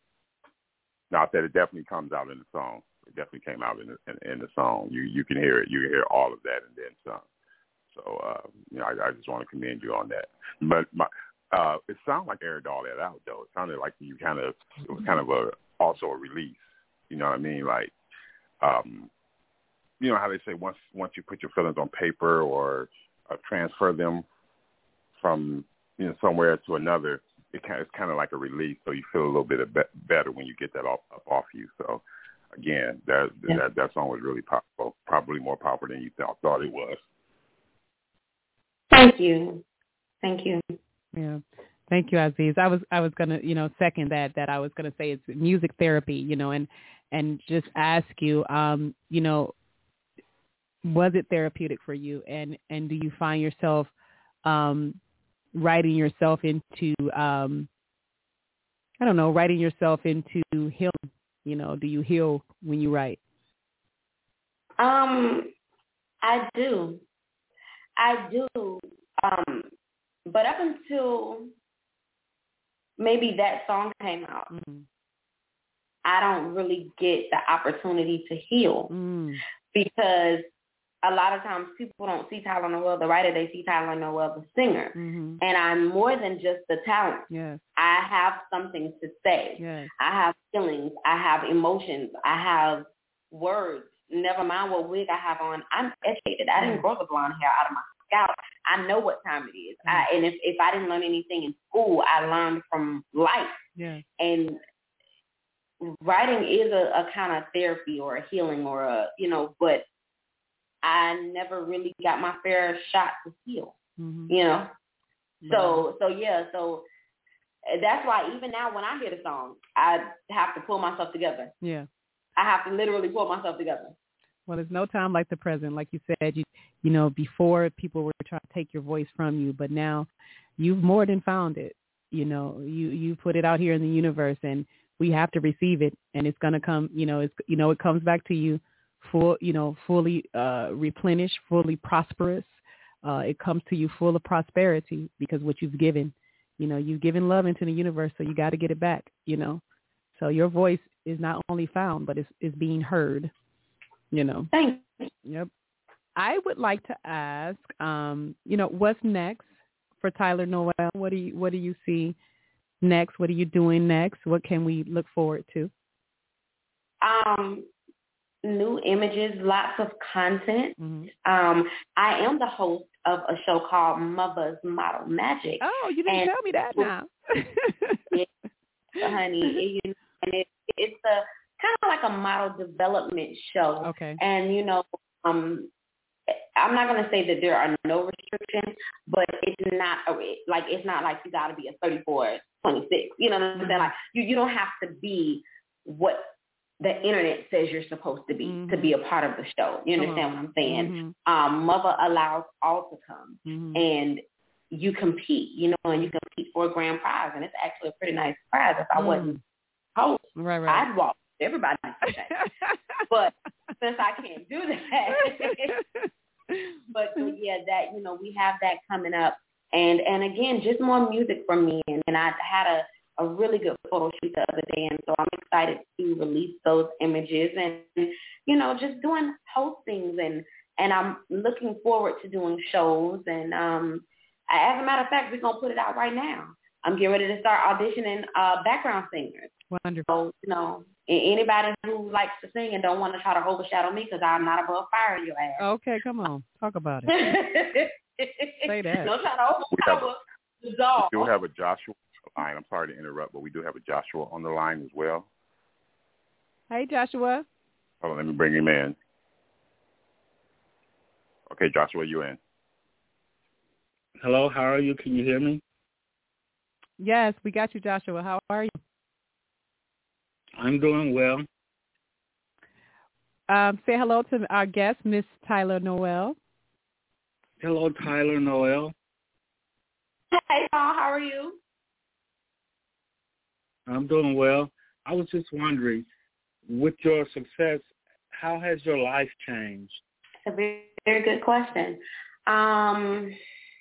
no, I said it definitely comes out in the song. It definitely came out in the, in, in the song. You you can hear it. You can hear all of that and then some. So, uh, you know, I, I just want to commend you on that. But my, uh, it sounded like aired all that out, though. It sounded like you kind of, it was kind of a, also a release. You know what I mean? Like, um, you know how they say once once you put your feelings on paper or uh, transfer them from, you know, somewhere to another, it kind of, it's kind of like a release. So you feel a little bit of be- better when you get that off up off you. So again, that yeah. that that song was really powerful, probably more powerful than you thought thought it was. Thank you, thank you. Yeah. Thank you, Aziz. I was I was gonna, you know, second that that I was gonna say it's music therapy, you know, and and just ask you, um, you know, was it therapeutic for you, and and do you find yourself um, writing yourself into, um, I don't know, writing yourself into healing? You know, do you heal when you write? Um, I do, I do. Um, but up until maybe that song came out, mm-hmm. I don't really get the opportunity to heal mm. because a lot of times people don't see Tyler Noel the writer, they see Tyler Noel the singer. Mm-hmm. And I'm more than just the talent. Yes. I have something to say. Yes. I have feelings. I have emotions. I have words. Never mind what wig I have on. I'm educated. I didn't grow the blonde hair out of my scalp. I know what time it is. I, and if, if I didn't learn anything in school, I learned from life. Yeah. And writing is a, a kind of therapy or a healing or a, you know, but I never really got my fair shot to heal, mm-hmm. you know? So, so yeah, so that's why even now when I hear the song, I have to pull myself together. Yeah. I have to literally pull myself together. Well, there's no time like the present. Like you said, you, you know, before people were trying to take your voice from you, but now you've more than found it. You know, you, you put it out here in the universe and we have to receive it, and it's going to come, you know, it's, you know, it comes back to you full, you know, fully uh, replenished, fully prosperous. Uh, it comes to you full of prosperity because what you've given, you know, you've given love into the universe, so you got to get it back, you know. So your voice is not only found, but it's, it's being heard, you know. Thanks. Yep. I would like to ask, um, you know, what's next for Tyler Noel? What do you, what do you see next? What are you doing next? What can we look forward to? Um, new images, lots of content. Mm-hmm. Um, I am the host of a show called Mother's Model Magic. Oh, you didn't and tell me that now. Yeah, honey, it, and it, it's a kind of like a model development show. Okay. And, you know, um, I'm not going to say that there are no restrictions, but it's not a, like it's not like you got to be a thirty-four, twenty-six. You know what I'm saying? Like you, you don't have to be what the internet says you're supposed to be mm-hmm. to be a part of the show. You understand what I'm saying? Mm-hmm. Um, Mother allows all to come, mm-hmm. and you compete. You know, and you compete for a grand prize, and it's actually a pretty nice prize. If I mm. wasn't host, right, right. I'd walk everybody. But since I can't do that. But so, yeah, that, you know, we have that coming up. And, and again, just more music from me. And, and I had a, a really good photo shoot the other day. And so I'm excited to release those images and, you know, just doing postings. And, and I'm looking forward to doing shows. And um, as a matter of fact, we're going to put it out right now. I'm getting ready to start auditioning uh, background singers. Wonderful. So, you know, anybody who likes to sing and don't want to try to overshadow me because I'm not above fire your ass. Okay, come on. Talk about it. Say that. Don't try to overshadow the dog. We do have a Joshua line. I'm sorry to interrupt, but we do have a Joshua on the line as well. Hey, Joshua. Hold on, let me bring him in. Okay, Joshua, you in. Hello, how are you? Can you hear me? Yes, we got you, Joshua. How are you? I'm doing well. Um, say hello to our guest, Miss Tyler Noel. Hello, Tyler Noel. Hey, Paul, how are you? I'm doing well. I was just wondering, with your success, how has your life changed? It's a very, very good question. Um,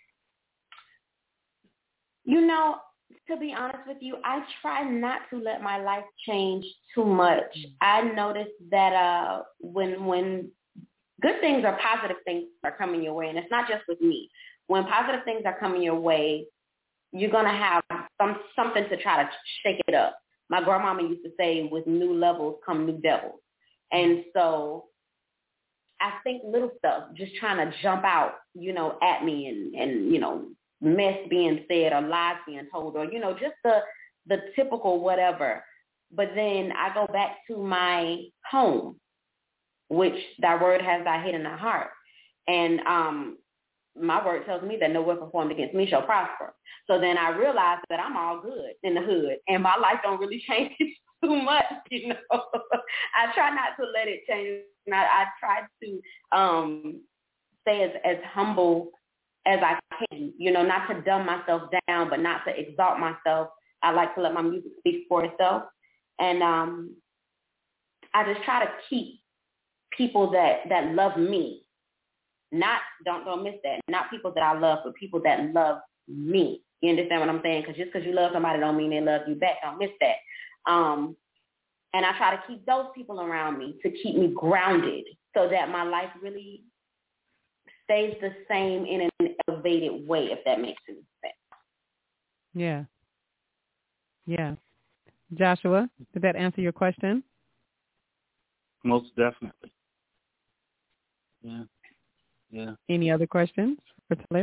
you know, to be honest with you, I try not to let my life change too much. Mm-hmm. I noticed that uh, when when good things or positive things are coming your way, and it's not just with me, when positive things are coming your way, you're going to have some something to try to shake it up. My grandmama used to say, with new levels come new devils. And so I think little stuff, just trying to jump out, you know, at me and, and, you know, mess being said or lies being told or, you know, just the the typical whatever. But then I go back to my home, which thy word has thy hid in thy heart. And um, my word tells me that no weapon formed against me shall prosper. So then I realized that I'm all good in the hood and my life don't really change too much, you know. I try not to let it change. I, I try to um, stay as, as humble as I can, you know, not to dumb myself down, but not to exalt myself. I like to let my music speak for itself. And um, I just try to keep people that, that love me. Not, don't, don't miss that, not people that I love, but people that love me. You understand what I'm saying? Because just because you love somebody don't mean they love you back. Don't miss that. Um, And I try to keep those people around me to keep me grounded so that my life really stays the same in an elevated way, if that makes any sense. Yeah. Yeah. Joshua, did that answer your question? Most definitely. Yeah. Yeah. Any other questions for Tyler?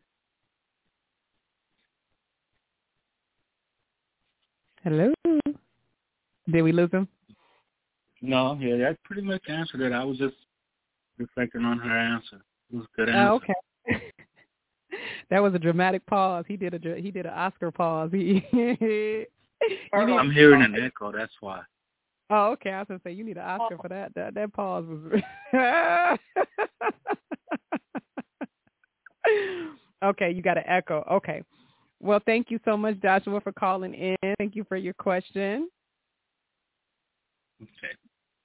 Hello? Did we lose him? No, yeah, that pretty much answered it. I was just reflecting on her answer. It was a good answer. Oh, okay. That was a dramatic pause. He did a he did an Oscar pause. He, you need, I'm hearing an echo. That's why. Oh, okay. I was gonna say you need an Oscar for that. That that pause was. Okay, you got an echo. Okay. Well, thank you so much, Joshua, for calling in. Thank you for your question. Okay.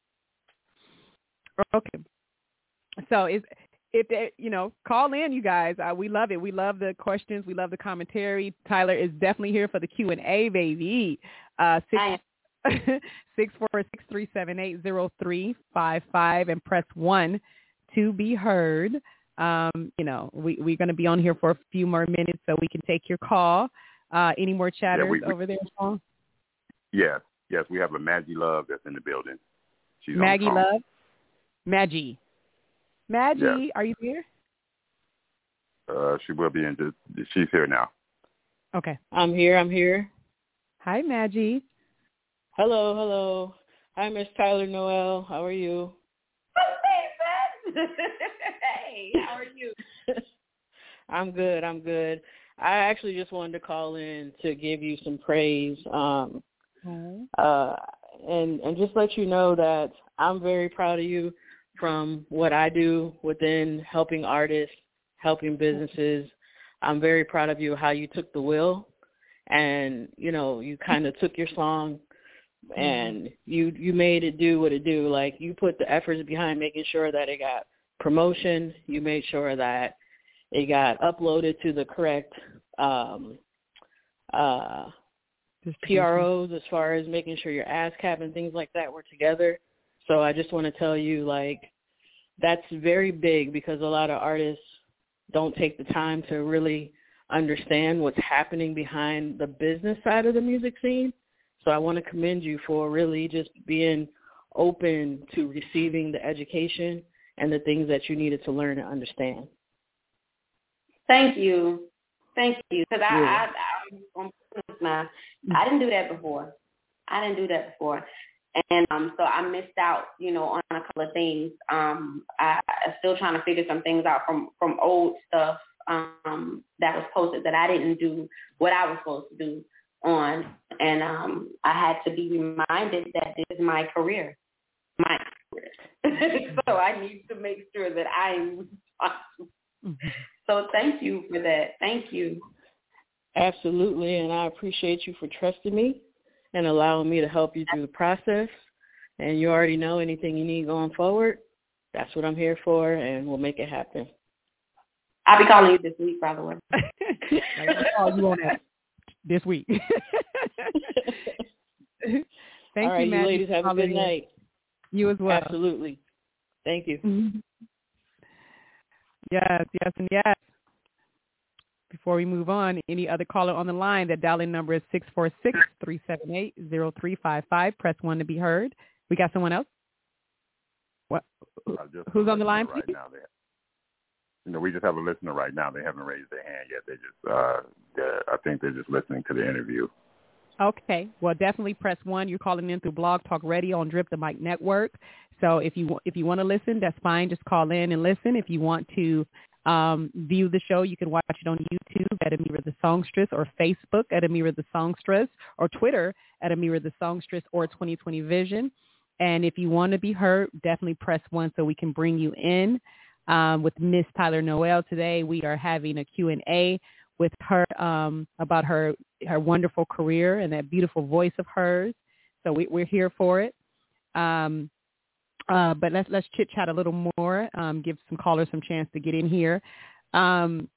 Okay. So is if they, you know, call in, you guys. Uh, we love it. We love the questions. We love the commentary. Tyler is definitely here for the Q and A, baby. Uh, six six four six three seven eight zero three five five and press one to be heard. Um, you know, we we're going to be on here for a few more minutes so we can take your call. Uh, any more chatters yeah, we, we, over there, Paul? Yes, yes. We have a Maggie Love that's in the building. She's Maggie on the Love? Maggie. Maggie, yes. Are you here? Uh, she will be in. The, she's here now. Okay. I'm here. I'm here. Hi, Maggie. Hello, hello. Hi, Miss Tyler Noel. How are you? Hey, how are you? I'm good. I'm good. I actually just wanted to call in to give you some praise, um, mm-hmm. uh, and and just let you know that I'm very proud of you from what I do within helping artists, helping businesses. I'm very proud of you how you took the wheel, and you know you kind of took your song and you you made it do what it do. Like you put the efforts behind making sure that it got promotion. You made sure that it got uploaded to the correct um, uh, P R Os as far as making sure your ASCAP and things like that were together. So I just want to tell you, like, that's very big because a lot of artists don't take the time to really understand what's happening behind the business side of the music scene. So I want to commend you for really just being open to receiving the education and the things that you needed to learn and understand. Thank you. Thank you. Because I, I, I, I'm now. I didn't do that before. I didn't do that before. And um, so I missed out, you know, on a couple of things. Um, I, I'm still trying to figure some things out from, from old stuff um, that was posted that I didn't do what I was supposed to do on. And um, I had to be reminded that this is my career. My career. So I need to make sure that I am responsible. Mm-hmm. So thank you for that. Thank you. Absolutely. And I appreciate you for trusting me and allowing me to help you through the process. And you already know anything you need going forward. That's what I'm here for, and we'll make it happen. I'll be calling you this week, by the way. I'll call you on that this week. Thank All right, you, you ladies have a good night. You as well. Absolutely. Thank you. Mm-hmm. Yes, yes, and yes. Before we move on, any other caller on the line, that dial-in number is six four six, three seven eight, zero three five five. Press one to be heard. We got someone else? What? Who's on the line, right now? They, you know, we just have a listener right now. They haven't raised their hand yet. They just, uh, I think they're just listening to the interview. Okay. Well, definitely press one. You're calling in through Blog Talk Radio on Drip the Mic Network. So if you if you want to listen, that's fine. Just call in and listen. If you want to um, view the show, you can watch it on YouTube at Amira the Songstress, or Facebook at Amira the Songstress, or Twitter at Amira the Songstress, or twenty twenty Vision. And if you want to be heard, definitely press one so we can bring you in. Um, with Miss Tyler Noel today, we are having a Q and A with her um, about her her wonderful career and that beautiful voice of hers. So we, we're here for it. Um, uh, but let's let's chit chat a little more. Um, give some callers some chance to get in here. Um,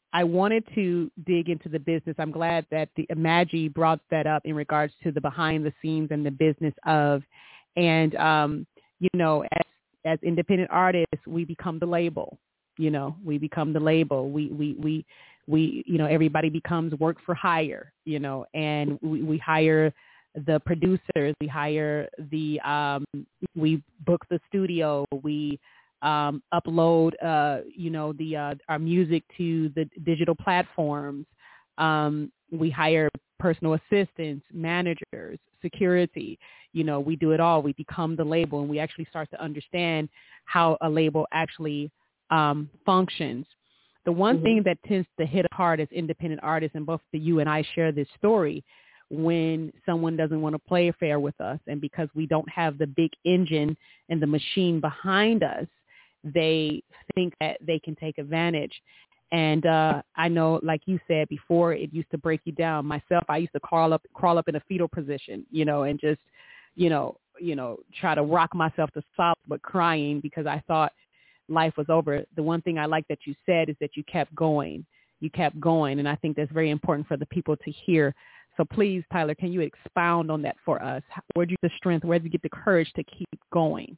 I wanted to dig into the business. I'm glad that the Maggie brought that up in regards to the behind the scenes and the business of, and um, you know, as as independent artists, we become the label. You know, we become the label. We we we we you know, everybody becomes work for hire. You know, and we, we hire the producers, we hire the, um, we book the studio, we um, upload, uh, you know, the uh, our music to the digital platforms. Um, we hire personal assistants, managers, security. You know, we do it all. We become the label, and we actually start to understand how a label actually um, functions. The one mm-hmm. thing that tends to hit hard as independent artists, and both the you and I share this story, when someone doesn't want to play fair with us, and because we don't have the big engine and the machine behind us, they think that they can take advantage. And uh, I know, like you said before, it used to break you down. Myself, I used to crawl up, crawl up in a fetal position, you know, and just, you know, you know, try to rock myself to stop, but crying because I thought life was over. The one thing I like that you said is that you kept going. You kept going, and I think that's very important for the people to hear. So please, Tyler, can you expound on that for us? Where did you get the strength? Where did you get the courage to keep going?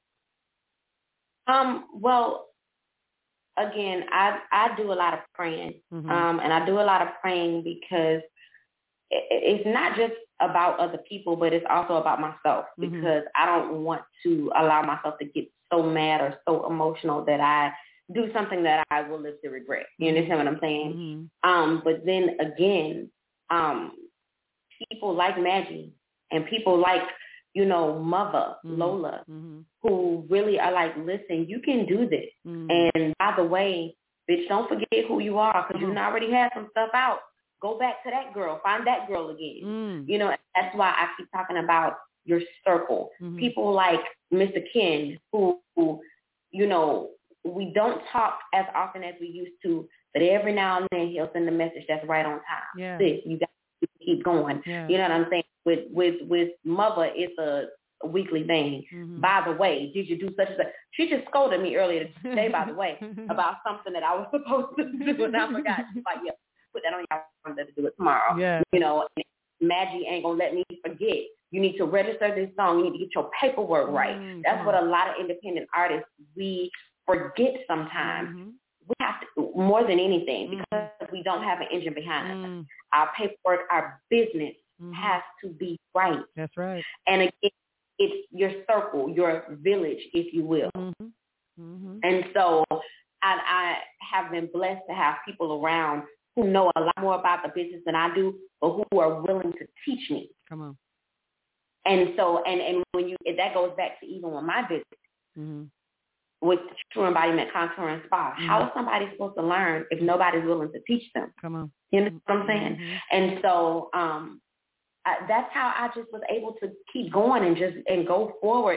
Um, well, again, I, I do a lot of praying, mm-hmm. um, and I do a lot of praying because it, it's not just about other people, but it's also about myself, mm-hmm. because I don't want to allow myself to get so mad or so emotional that I do something that I will live to regret. You mm-hmm. understand what I'm saying? Mm-hmm. Um, but then again, um, people like Maggie and people like, you know, Mother, mm-hmm. Lola, mm-hmm. who really are like, listen, you can do this. Mm-hmm. And by the way, bitch, don't forget who you are, because mm-hmm. you already had some stuff out. Go back to that girl. Find that girl again. Mm-hmm. You know, that's why I keep talking about your circle. Mm-hmm. People like Mister Ken, who, who, you know, we don't talk as often as we used to, but every now and then he'll send a message that's right on time. Yeah. Sis, you got to keep going. Yeah. You know what I'm saying? With with with Mother, it's a, a weekly thing. Mm-hmm. By the way, did you do such and such? She just scolded me earlier today, by the way, about something that I was supposed to do, and I forgot. She's like, yeah, put that on your calendar to do it tomorrow. Yeah. You know, Maggie ain't going to let me forget. You need to register this song. You need to get your paperwork right. Mm-hmm. That's what a lot of independent artists, we forget sometimes. Mm-hmm. We have to, more than anything, because mm-hmm. we don't have an engine behind mm-hmm. us. Our paperwork, our business mm-hmm. has to be right. That's right. And again, it's your circle, your village, if you will. Mm-hmm. Mm-hmm. And so I, I have been blessed to have people around who know a lot more about the business than I do, but who are willing to teach me. Come on. And so, and, and when you, that goes back to even with my business. Mm-hmm. With True Embodiment Contour and Spa. Mm-hmm. How is somebody supposed to learn if nobody's willing to teach them? Come on. You know what I'm saying? Mm-hmm. And so um, I, that's how I just was able to keep going and just and go forward.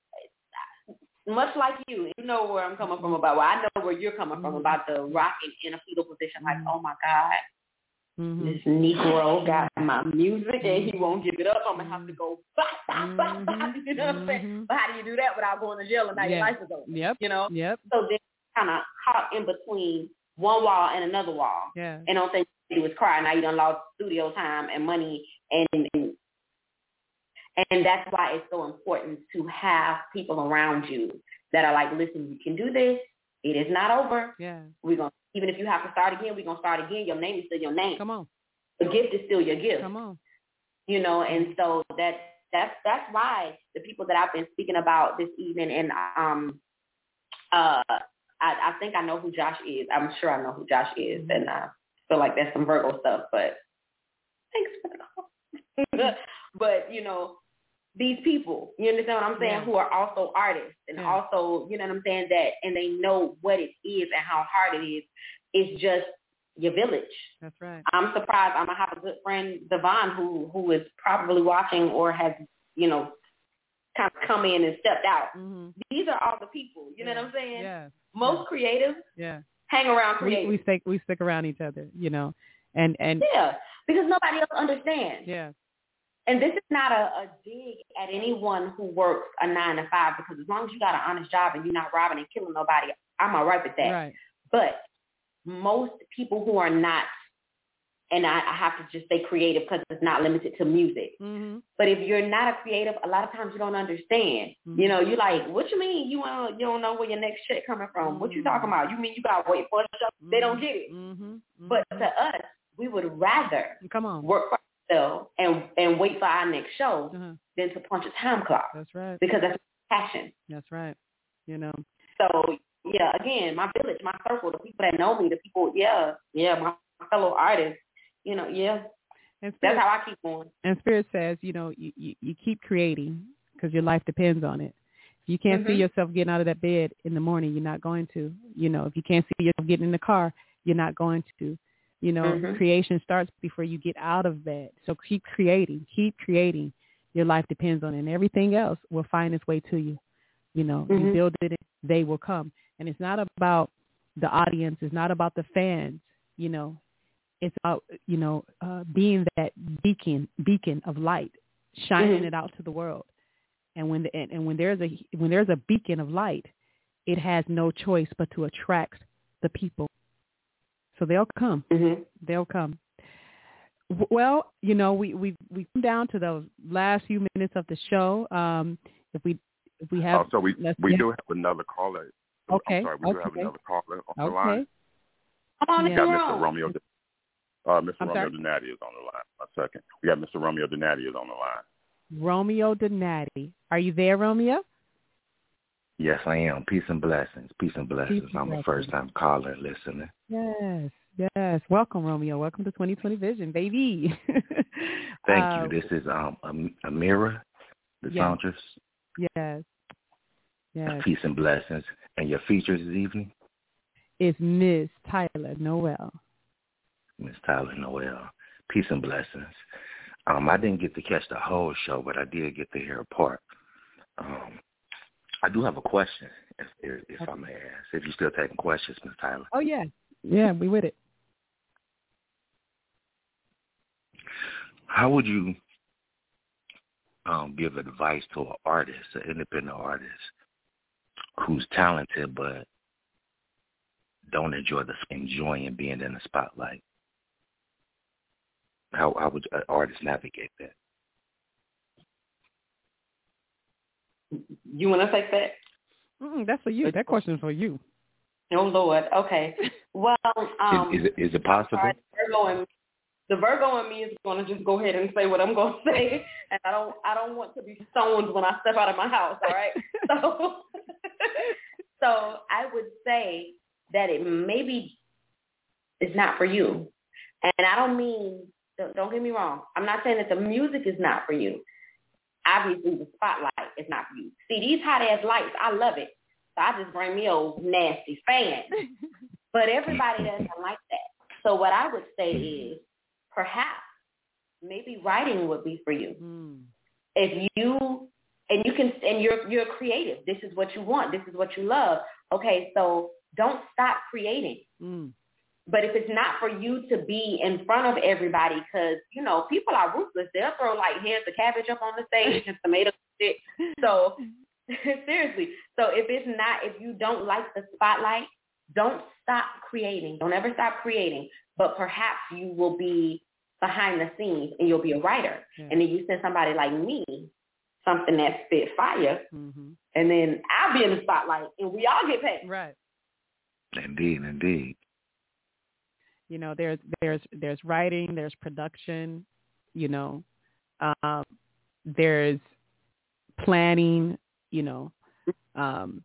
Much like you, you know where I'm coming from about, well, I know where you're coming from about the rocking in a fetal position. Like, oh my God, mm-hmm. this Negro got my music and he won't give it up. I'm going to have to go, bah, bah, bah, bah, you know what I'm saying? But how do you do that without going to jail and now yeah. your life is over? Yep. You know? Yep. So then kind of caught in between one wall and another wall. Yeah. And don't think you was crying. Now you done lost studio time and money. And, and and that's why it's so important to have people around you that are like, listen, you can do this. It is not over. Yeah. We're gonna, even if you have to start again, we're going to start again. Your name is still your name. Come on. The gift is still your gift. Come on. You know, and so that that's that's why the people that I've been speaking about this evening, and um uh I, I think I know who Josh is. I'm sure I know who Josh is, mm-hmm. and I feel like that's some Virgo stuff, but thanks for the call. But, you know, these people, you understand what I'm saying, yeah. who are also artists and yeah. also, you know what I'm saying, that, and they know what it is and how hard it is. It's just your village. That's right. I'm surprised. I'm going to have a good friend, Devon, who, who is probably watching or has, you know, kind of come in and stepped out. Mm-hmm. These are all the people, you yeah. know what I'm saying? Yeah. Most yeah. creatives yeah. hang around creatives. We, we, stick, we stick around each other, you know, and, and yeah, because nobody else understands. Yeah. And this is not a, a dig at anyone who works a nine to five, because as long as you got an honest job and you're not robbing and killing nobody, I'm all right with that. Right. But most people who are not, and I, I have to just say creative because it's not limited to music. Mm-hmm. But if you're not a creative, a lot of times you don't understand. Mm-hmm. You know, you're like, what you mean you uh, you don't know where your next check coming from? Mm-hmm. What you talking about? You mean you got to wait for a show? Mm-hmm. They don't get it. Mm-hmm. Mm-hmm. But to us, we would rather Come on. work for ourselves and, and wait for our next show uh-huh. than to punch a time clock. That's right. Because that's passion. That's right. You know. So, yeah, again, my village, my circle, the people that know me, the people, yeah, yeah, my fellow artists, you know, yeah. And Spirit, that's how I keep going. And Spirit says, you know, you, you, you keep creating because your life depends on it. If you can't mm-hmm. see yourself getting out of that bed in the morning, you're not going to. You know, if you can't see yourself getting in the car, you're not going to. You know, mm-hmm. creation starts before you get out of bed. So keep creating, keep creating. Your life depends on it. And everything else will find its way to you. You know, mm-hmm. you build it, they will come. And it's not about the audience. It's not about the fans, you know. It's about, you know, uh, being that beacon, beacon of light, shining mm-hmm. it out to the world. And when the, and, and when there's a when there's a beacon of light, it has no choice but to attract the people. So they'll come. Mm-hmm. They'll come. Well, you know, we we we come down to those last few minutes of the show. Um, if we if we have, oh, so we we yeah. do have another caller. Okay. I'm sorry, we okay. do have another caller on okay. the line. Come on, we yeah. got Mister Romeo. Uh, Mister I'm Romeo sorry? Donati is on the line. A second. We got Mister Romeo Donati is on the line. Romeo Donati. Are you there, Romeo? Yes, I am. Peace and blessings. Peace and blessings. Peace I'm and a first-time caller and listener. Yes, yes. Welcome, Romeo. Welcome to twenty twenty Vision, baby. Thank uh, you. This is um Am- Amira, the yes. soundtress. Yes. Yes. Peace and blessings. And your features this evening? It's Miss Tyler Noel. Miss Tyler Noel. Peace and blessings. Um, I didn't get to catch the whole show, but I did get to hear a part. Um, I do have a question, if, if, if okay. I may ask. If you're still taking questions, Miss Tyler. Oh, yeah. Yeah, we with it. How would you um, give advice to an artist, an independent artist, who's talented but don't enjoy the enjoying being in the spotlight? How, how would an artist navigate that? You want to take that? Mm-mm, that's for you. That question is for you. Oh, Lord. Okay. Well, um, is, is, it, is it possible? Right, Virgo and, the Virgo in me is going to just go ahead and say what I'm going to say, and I don't, I don't want to be stoned when I step out of my house. All right. so, so I would say that it maybe is not for you, and I don't mean. Don't, don't get me wrong. I'm not saying that the music is not for you. Obviously, the spotlight is not for you. See, these hot-ass lights, I love it. So I just bring me old nasty fan. But everybody doesn't like that. So what I would say is perhaps maybe writing would be for you. Mm. If you, and you can, and you're you're creative. This is what you want. This is what you love. Okay, so don't stop creating. Mm. But if it's not for you to be in front of everybody, because, you know, people are ruthless. They'll throw, like, heads of cabbage up on the stage and tomatoes and shit. So, seriously. So if it's not, if you don't like the spotlight, don't stop creating. Don't ever stop creating. But perhaps you will be behind the scenes and you'll be a writer. Yeah. And then you send somebody like me something that spit fire, mm-hmm. and then I'll be in the spotlight and we all get paid. Right. Indeed, indeed. You know, there's there's there's writing, there's production, you know, um, there's planning, you know. Um,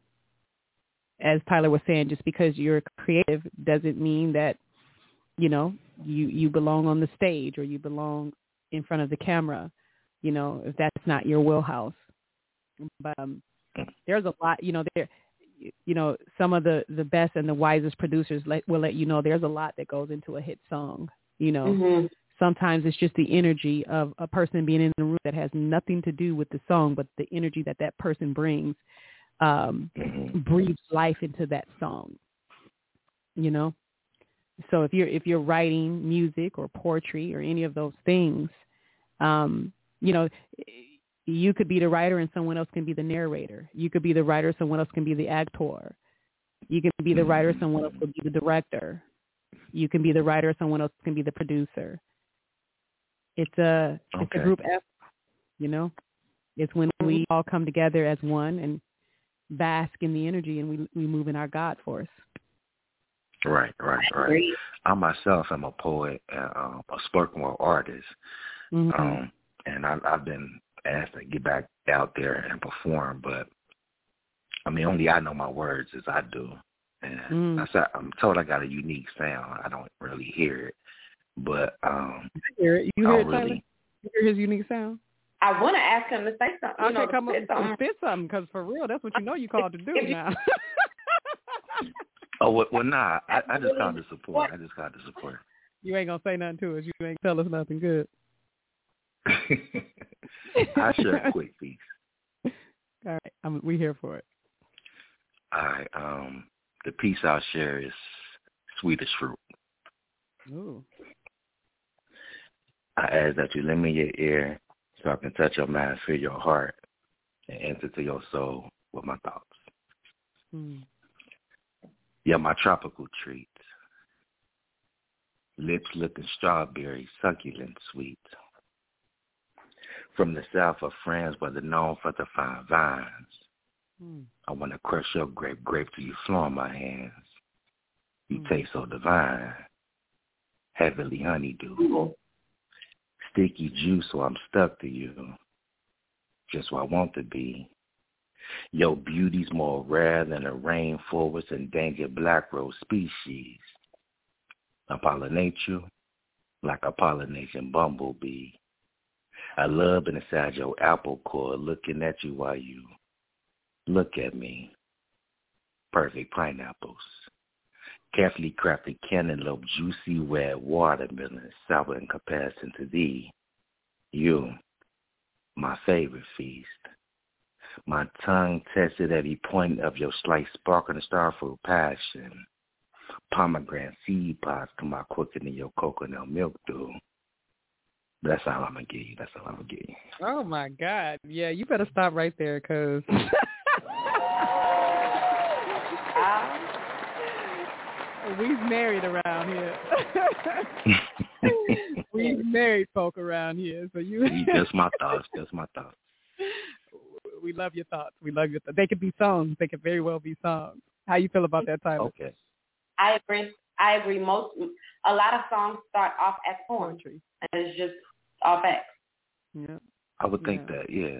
as Tyler was saying, just because you're creative doesn't mean that, you know, you, you belong on the stage or you belong in front of the camera, you know, if that's not your wheelhouse. But um, there's a lot, you know, there. You know, some of the, the best and the wisest producers let, will let you know there's a lot that goes into a hit song. You know, mm-hmm. sometimes it's just the energy of a person being in the room that has nothing to do with the song, but the energy that that person brings um, mm-hmm. breathes life into that song. You know, so if you're if you're writing music or poetry or any of those things, um, you know. You could be the writer and someone else can be the narrator. You could be the writer, someone else can be the actor. You can be the writer, someone else could be the director. You can be the writer. Someone else can be the producer. It's a okay. it's a group effort. You know, it's when we all come together as one and bask in the energy, and we we move in our God force. Right, right, right. I myself am a poet, uh, a spoken word artist, mm-hmm. um, and I, I've been asked to get back out there and perform, but I mean, only I know my words as I do, and mm. I said, I'm told I got a unique sound. I don't really hear it, but um, you hear it. You I hear don't it, really. Tyler? You hear his unique sound? I want to ask him to say something. You okay, know, come up spit something. and spit something, because for real, that's what you know you called to do now. Oh, well, well nah, I, I just called to support. I just called to support. You ain't going to say nothing to us. You ain't tell us nothing good. I'll share a quick piece. All right. I'm, we here for it. All right. Um, the piece I'll share is Sweet as Fruit. Ooh. I ask that you lend me your ear so I can touch your mind, feel your heart, and enter to your soul with my thoughts. Hmm. You're my tropical treat. Lips looking strawberry, succulent sweet. From the south of France, where they're known for the fine vines. Mm. I want to crush your grape, grape till you flow in my hands. You mm. taste so divine, heavenly honeydew. Ooh. Sticky juice, so I'm stuck to you. Just what I want to be. Your beauty's more rare than a rainforest endangered black rose species. I pollinate you like a pollination bumblebee. I love inside your apple core, looking at you while you look at me. Perfect pineapples. Carefully crafted cantaloupe, juicy red watermelon, sour in comparison to thee. You, my favorite feast. My tongue tested every point of your slice, sparkling starfruit passion. Pomegranate seed pods come out quicker than your coconut milk do. That's all I'm going to give you. That's all I'm going to give you. Oh, my God. Yeah, you better stop right there, because we've married around here. We've married folk around here. So you. Just my thoughts. Just my thoughts. We love your thoughts. We love your thoughts. They could be songs. They could very well be songs. How you feel about that, Tyler? Okay. I agree. I agree. Most, a lot of songs start off as poetry, and it's just all facts. Yeah. I would think yeah. that, yeah.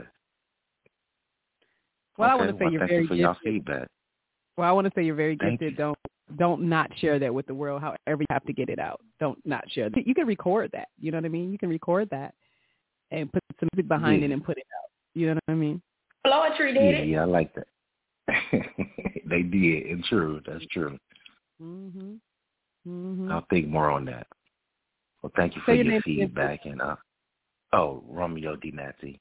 Well, okay. I want to say well, you're thank very you for gifted. y'all feedback. Well, I want to say you're very Thank gifted. You. Don't don't not share that with the world. However you have to get it out, don't not share that. You can record that. You know what I mean? You can record that and put some music behind yeah. it and put it out. You know what I mean? Poetry did yeah, it. Yeah, I like that. They did, and true. That's true. Mhm. Mhm. I'll think more on that. Well, thank you for Say your your name feedback. And uh, oh, Romeo D. Nati.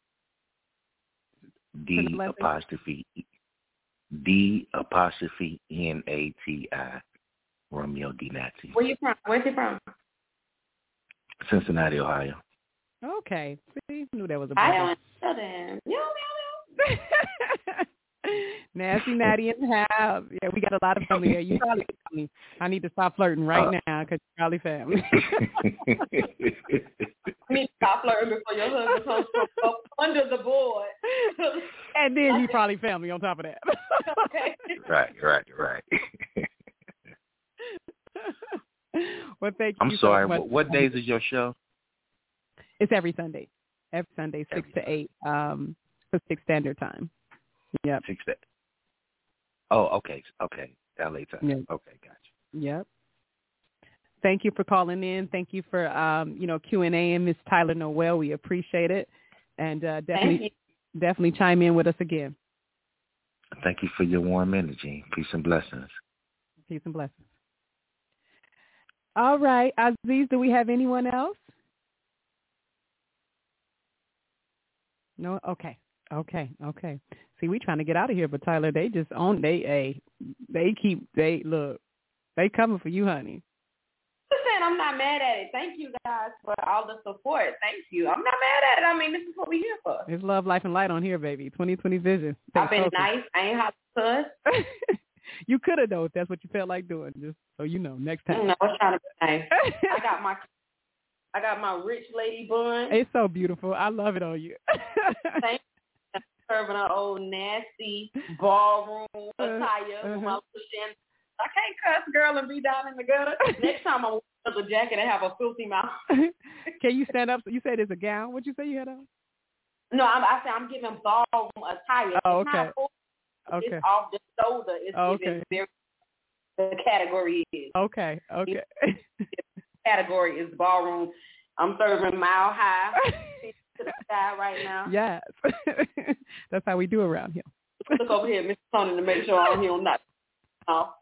D apostrophe D apostrophe N A T I. Romeo D. Nati. Where you from? Where's he from? Cincinnati, Ohio. Okay. See, knew that was a I brother. don't know them. You know Nasty Natty in the house. Yeah, we got a lot of family here. You probably family. I need to stop flirting right uh, now because you're probably family. I mean, stop flirting before your husband comes from under the board. And then he probably family on top of that. Okay. Right, right, right. Well, thank I'm you sorry. so much. What, what days is your show? It's every Sunday. Every Sunday, six every to eight, um, Pacific Standard Time. Yep. Six to. Oh, okay, okay. L A time. Yep. Okay, gotcha. Yep. Thank you for calling in. Thank you for um, you know, Q and A and Miss Tyler Noel. We appreciate it, and uh, definitely, definitely chime in with us again. Thank you for your warm energy. Peace and blessings. Peace and blessings. All right, Aziz, do we have anyone else? No? Okay. Okay. Okay. See, we trying to get out of here, but Tyler, they just own, they, they, they keep, they, look, they coming for you, honey. Listen, I'm not mad at it. Thank you guys for all the support. Thank you. I'm not mad at it. I mean, this is what we're here for. It's love, life, and light on here, baby. twenty twenty vision. Stay I've been focused. nice. I ain't hot to cuss. You could have though if that's what you felt like doing. Just so you know, next time. No, I was trying to be nice. I got my, I got my rich lady bun. It's so beautiful. I love it on you. Thank you. Serving an old nasty ballroom attire uh-huh. with my little shan- I can't cuss, girl, and be down in the gutter. Next time I'm wear a jacket and have a filthy mouth. Can you stand up? You said it's a gown. What'd you say you had on? No, I'm, I said I'm giving ballroom attire. Oh, it's okay. Not full, Okay. It's off the shoulder. It's Oh, giving okay. very, the category is. Okay. Okay. The category is ballroom. I'm serving mile high to the sky right now. Yes. That's how we do around here. Look over here, Mister Tony, to make sure I'm here not. No.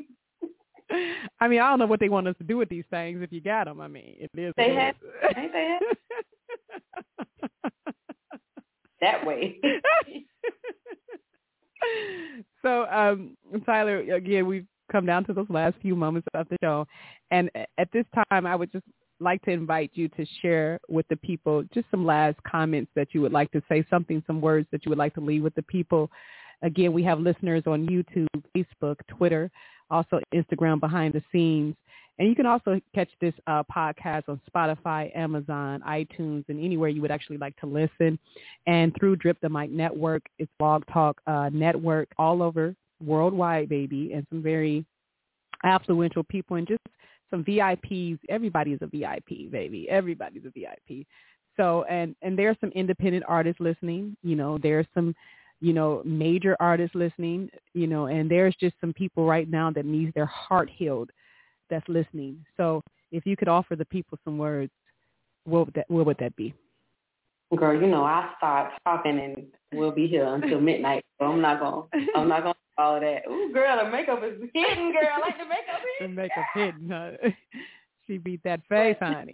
I mean, I don't know what they want us to do with these things if you got them. I mean, it is. They it have, is. ain't they have? That way. So, um, Tyler, again, we've come down to those last few moments of the show. And at this time, I would just like to invite you to share with the people just some last comments that you would like to say, something, some words that you would like to leave with the people. Again, we have listeners on YouTube, Facebook, Twitter, also Instagram behind the scenes. And you can also catch this uh, podcast on Spotify, Amazon, iTunes, and anywhere you would actually like to listen. And through Drip the Mic Network, it's Blog Talk uh, Network all over worldwide, baby, and some very affluential people and just some V I Ps. Everybody is a V I P, baby. Everybody's a V I P. So, and, and there's some independent artists listening. You know, there's some, you know, major artists listening, you know, and there's just some people right now that needs their heart healed that's listening. So if you could offer the people some words, what would that, what would that be? Girl, you know, I start talking and we'll be here until midnight. So I'm not going to, I'm not going to do all of that. Ooh, girl, the makeup is hitting, girl. I like the makeup hitting. The makeup hitting, huh? She beat that face, honey.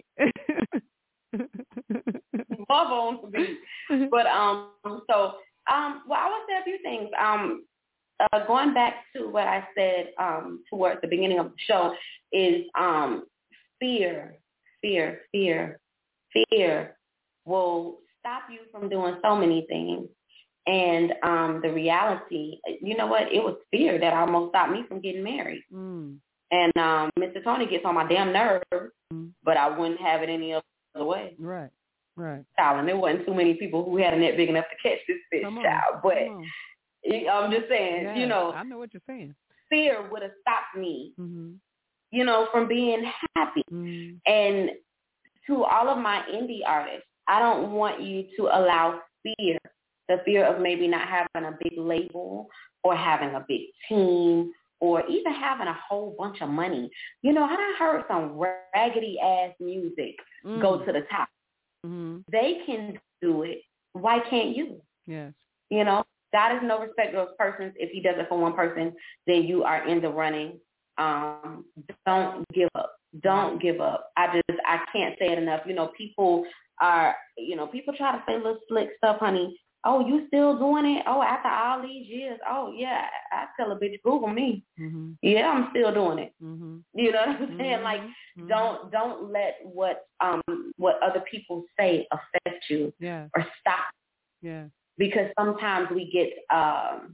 Love on the beat. But, um, so, um, well, I would say a few things. Um, uh, going back to what I said um, towards the beginning of the show is um, fear, fear, fear, fear will stop you from doing so many things. And um, the reality, you know what? It was fear that almost stopped me from getting married. Mm. And um, Mister Tony gets on my damn nerves, mm. but I wouldn't have it any other way. Right, right. Child, and there wasn't too many people who had a net big enough to catch this fish, Come on, child. But come on. I'm just saying, Yeah, you know. I know what you're saying. Fear would have stopped me, mm-hmm. you know, from being happy. Mm-hmm. And to all of my indie artists, I don't want you to allow fear, the fear of maybe not having a big label or having a big team or even having a whole bunch of money. You know, I done heard some raggedy ass music mm. go to the top. Mm-hmm. They can do it. Why can't you? Yes. You know, God is no respecter of persons. If he does it for one person, then you are in the running. Um, don't give up. Don't give up. I just, I can't say it enough. You know, people are, you know, people try to say little slick stuff, honey. Oh, you still doing it? Oh, after all these years? Oh, yeah. I tell a bitch, Google me. Mm-hmm. Yeah, I'm still doing it. Mm-hmm. You know what I'm saying? Mm-hmm. Like, mm-hmm. don't don't let what um what other people say affect you yeah. or stop. Yeah. Because sometimes we get um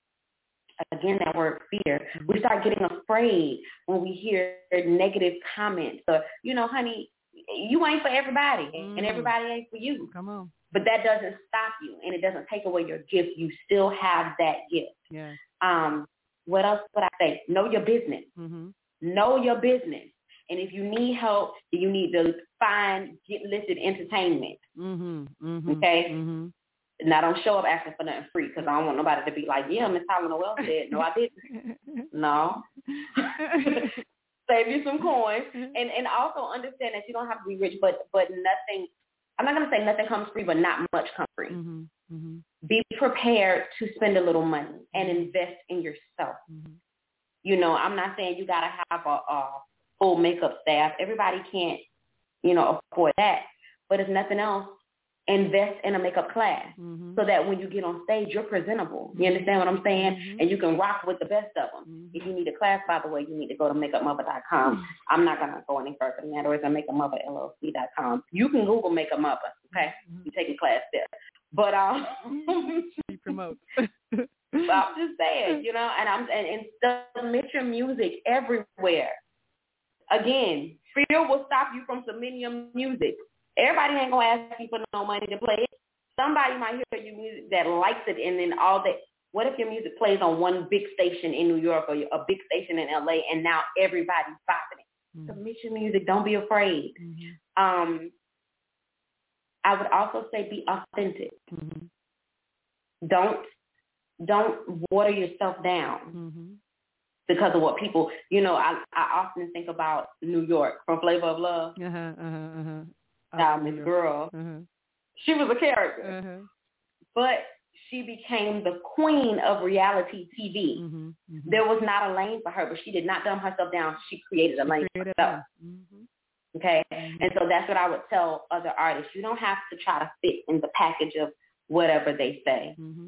again that word fear. Mm-hmm. We start getting afraid when we hear negative comments or, you know, honey, you ain't for everybody mm-hmm. and everybody ain't for you. Come on. But that doesn't stop you, and it doesn't take away your gift. You still have that gift. Yeah. Um, what else would I say? Know your business. Mm-hmm. Know your business. And if you need help, you need to find get listed entertainment. Mm-hmm. Mm-hmm. Okay? Mm-hmm. Now, don't show up asking for nothing free because I don't want nobody to be like, yeah, Miss Tyler Noel said. No, I didn't. No. Save you some coins. And and also understand that you don't have to be rich, but but nothing, I'm not going to say nothing comes free, but not much comes free. Mm-hmm. Mm-hmm. Be prepared to spend a little money and invest in yourself. Mm-hmm. You know, I'm not saying you got to have a, a full makeup staff. Everybody can't, you know, afford that. But if nothing else, invest in a makeup class mm-hmm. so that when you get on stage, you're presentable. You understand what I'm saying? Mm-hmm. And you can rock with the best of them. Mm-hmm. If you need a class, by the way, you need to go to makeup mother dot com. Mm-hmm. I'm not going to go any further than that, or it's at makeup mother L L C dot com. You can Google Makeup Mother, okay? Mm-hmm. You take a class there. But um, she promotes. Well, I'm just saying, you know, and I'm and, and submit your music everywhere. Again, fear will stop you from submitting your music. Everybody ain't gonna ask you for no money to play it. Somebody might hear your music that likes it, and then all that. What if your music plays on one big station in New York or a big station in L A, and now everybody's bopping it? Mm-hmm. Submit your music. Don't be afraid. Mm-hmm. Um, I would also say be authentic. Mm-hmm. Don't don't water yourself down mm-hmm. because of what people. You know, I I often think about New York from Flavor of Love. Uh huh. Uh huh. Uh-huh. Um, this girl. Uh-huh. She was a character, uh-huh. but she became the queen of reality T V. Mm-hmm, mm-hmm. There was not a lane for her, but she did not dumb herself down. She created a she lane created for herself. Mm-hmm. Okay? Mm-hmm. And so that's what I would tell other artists. You don't have to try to fit in the package of whatever they say. Mm-hmm.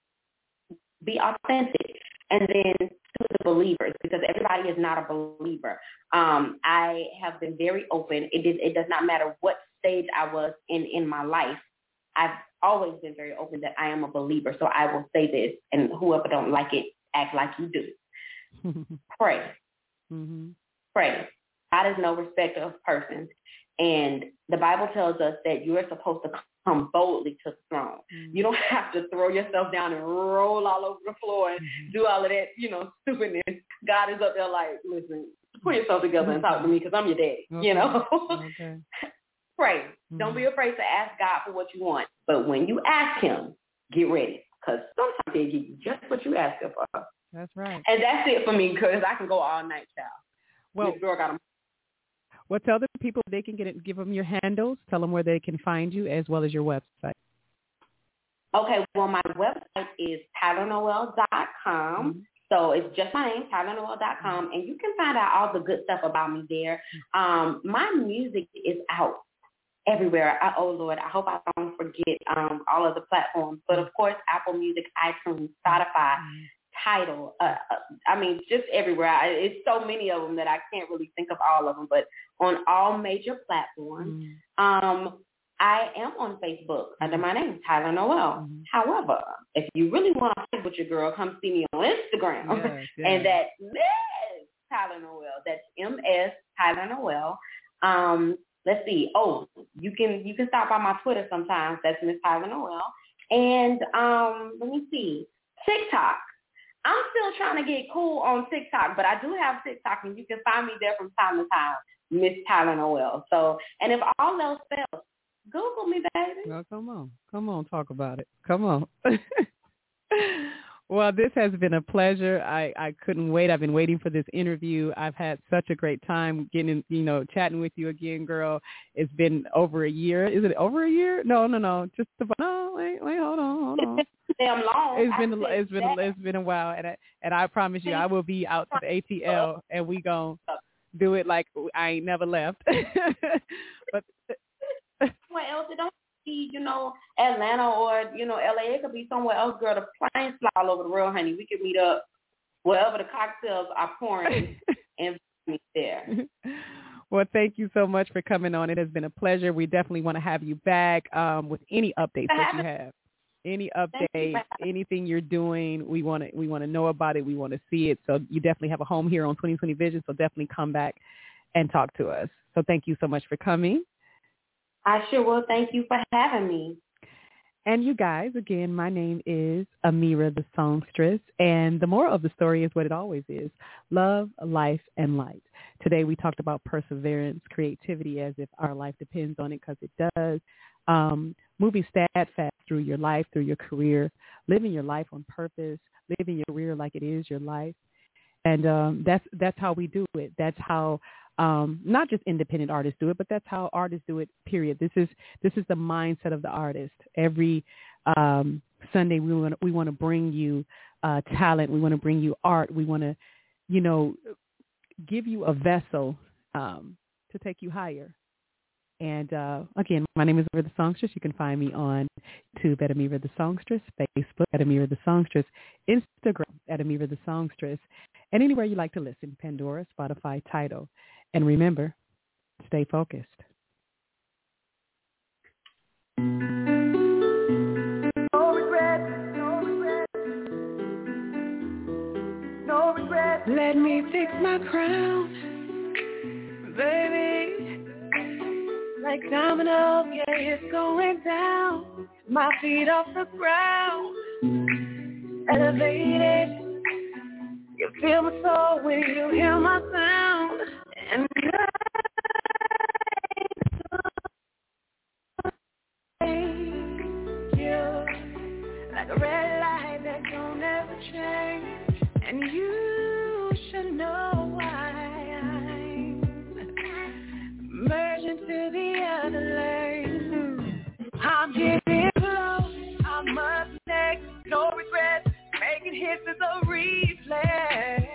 Be authentic. And then to the believers, because everybody is not a believer. Um, I have been very open. It, is, it does not matter what stage I was in in my life. I've always been very open that I am a believer. So I will say this, and whoever don't like it, act like you do. Pray. Mm-hmm. Pray. God is no respecter of persons. And the Bible tells us that you are supposed to come boldly to the throne. Mm-hmm. You don't have to throw yourself down and roll all over the floor and mm-hmm. do all of that, you know, stupidness. God is up there like, listen, put yourself together and talk to me because I'm your daddy, okay. you know. Okay. Pray. Mm-hmm. Don't be afraid to ask God for what you want. But when you ask him, get ready because sometimes he'll give you just what you ask him for. That's right. And that's it for me because I can go all night, child. Well, this girl got a Well, tell the people they can get it, give them your handles, tell them where they can find you, as well as your website. Okay, well, my website is tyler noel dot com. Mm-hmm. So it's just my name, tyler noel dot com, and you can find out all the good stuff about me there. Um, my music is out everywhere. I, oh, Lord, I hope I don't forget um, all of the platforms. But, of course, Apple Music, iTunes, Spotify, mm-hmm. Tidal, uh, uh, I mean, just everywhere. I, it's so many of them that I can't really think of all of them, but on all major platforms. Mm-hmm. Um, I am on Facebook under my name, Tyler Noel. Mm-hmm. However, if you really want to play with your girl, come see me on Instagram. Yes, yes. And that's Miss Tyler Noel. That's M S Tyler Noel. Um, let's see. Oh, you can you can stop by my Twitter sometimes. That's Miss Tyler Noel. And um, let me see. TikTok. I'm still trying to get cool on TikTok, but I do have TikTok, and you can find me there from time to time, Miss Tyler Noel. So, and if all else fails, Google me, baby. No, come on. Come on, talk about it. Come on. Well, this has been a pleasure. I, I couldn't wait. I've been waiting for this interview. I've had such a great time getting, you know, chatting with you again, girl. It's been over a year. Is it over a year? No, no, no. Just about, no, wait, wait, hold on, hold on. Damn long. It's been, a, it's been, a, it's been a while, and I, and I promise you, I will be out to the A T L, and we gonna do it like I ain't never left. But somewhere else, it don't be, you know, Atlanta or, you know, L A. It could be somewhere else, girl. The planes fly all over the world, honey. We could meet up wherever the cocktails are pouring and meet there. Well, thank you so much for coming on. It has been a pleasure. We definitely want to have you back um, with any updates that you have. Any update, anything you're doing, we want to we want to know about it. We want to see it. So you definitely have a home here on twenty twenty Vision. So definitely come back and talk to us. So thank you so much for coming. I sure will. Thank you for having me. And you guys, again, my name is Amira the Songstress, and the moral of the story is what it always is: love, life, and light. Today we talked about perseverance, creativity, as if our life depends on it, because it does. Um, moving steadfast through your life, through your career, living your life on purpose, living your career like it is your life. And um, that's that's how we do it. That's how um, not just independent artists do it, but that's how artists do it, period. This is this is the mindset of the artist. Every um, Sunday we want we want to bring you uh, talent. We want to bring you art. We want to, you know, give you a vessel um, to take you higher. And, uh, again, my name is Amira the Songstress. You can find me on YouTube at Amira the Songstress, Facebook at Amira the Songstress, Instagram at Amira the Songstress, and anywhere you like to listen, Pandora, Spotify, Tidal. And remember, stay focused. No regret, no regret. fix my crown, baby. Like dominoes, yeah, it's going down. My feet off the ground, elevated. You feel my soul when you hear my sound. And I you like a red light that don't ever change. And you should know why I'm merging to the other lane. I'm getting close, I'm up next, no regrets. Making hits is a replay.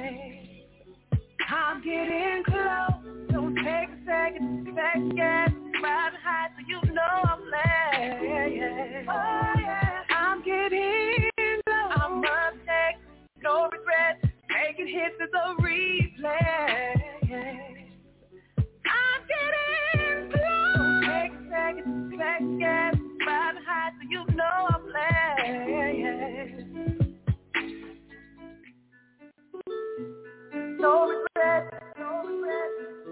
I'm getting close. Don't take a second, second guess. Riding high so you know I'm late. Oh yeah, I'm getting close. I'm up next. No regrets. Making hits is a replay. I'm getting close. Don't take a second, second guess. Riding high so you know I'm late. No regret, no regret,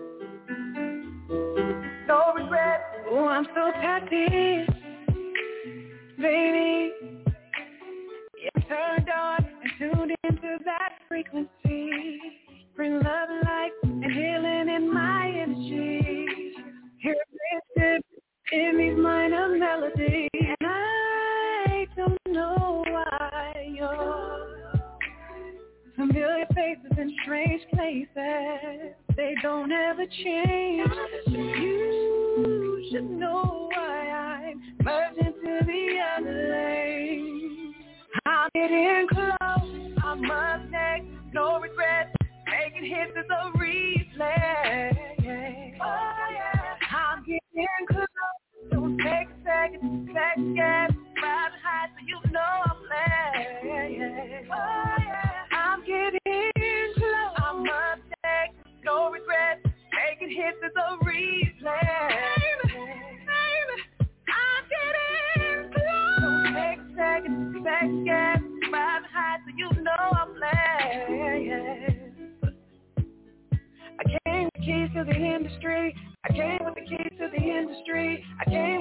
no regret. Oh, I'm so tapped in, baby. Yeah, turned on and tuned into that frequency. Bring love and life and healing in my energy. Hear it in these minor melodies. And I don't know why you're familiar faces in strange places, they don't ever change. You should know why I'm merging to the other lane. I'm getting close, I'm up next, no regrets. Making hits is a replay. Oh yeah, I'm getting close. Don't take a second, second guess. Riding high so you know I'm late. Oh yeah, I'm getting close. I'm up next, no regrets. Making hits is a replay. Baby, I'm getting close. Don't take a second, second guess. Riding high so you know I'm late. I came with the keys to the industry. I came with the keys to the industry. I came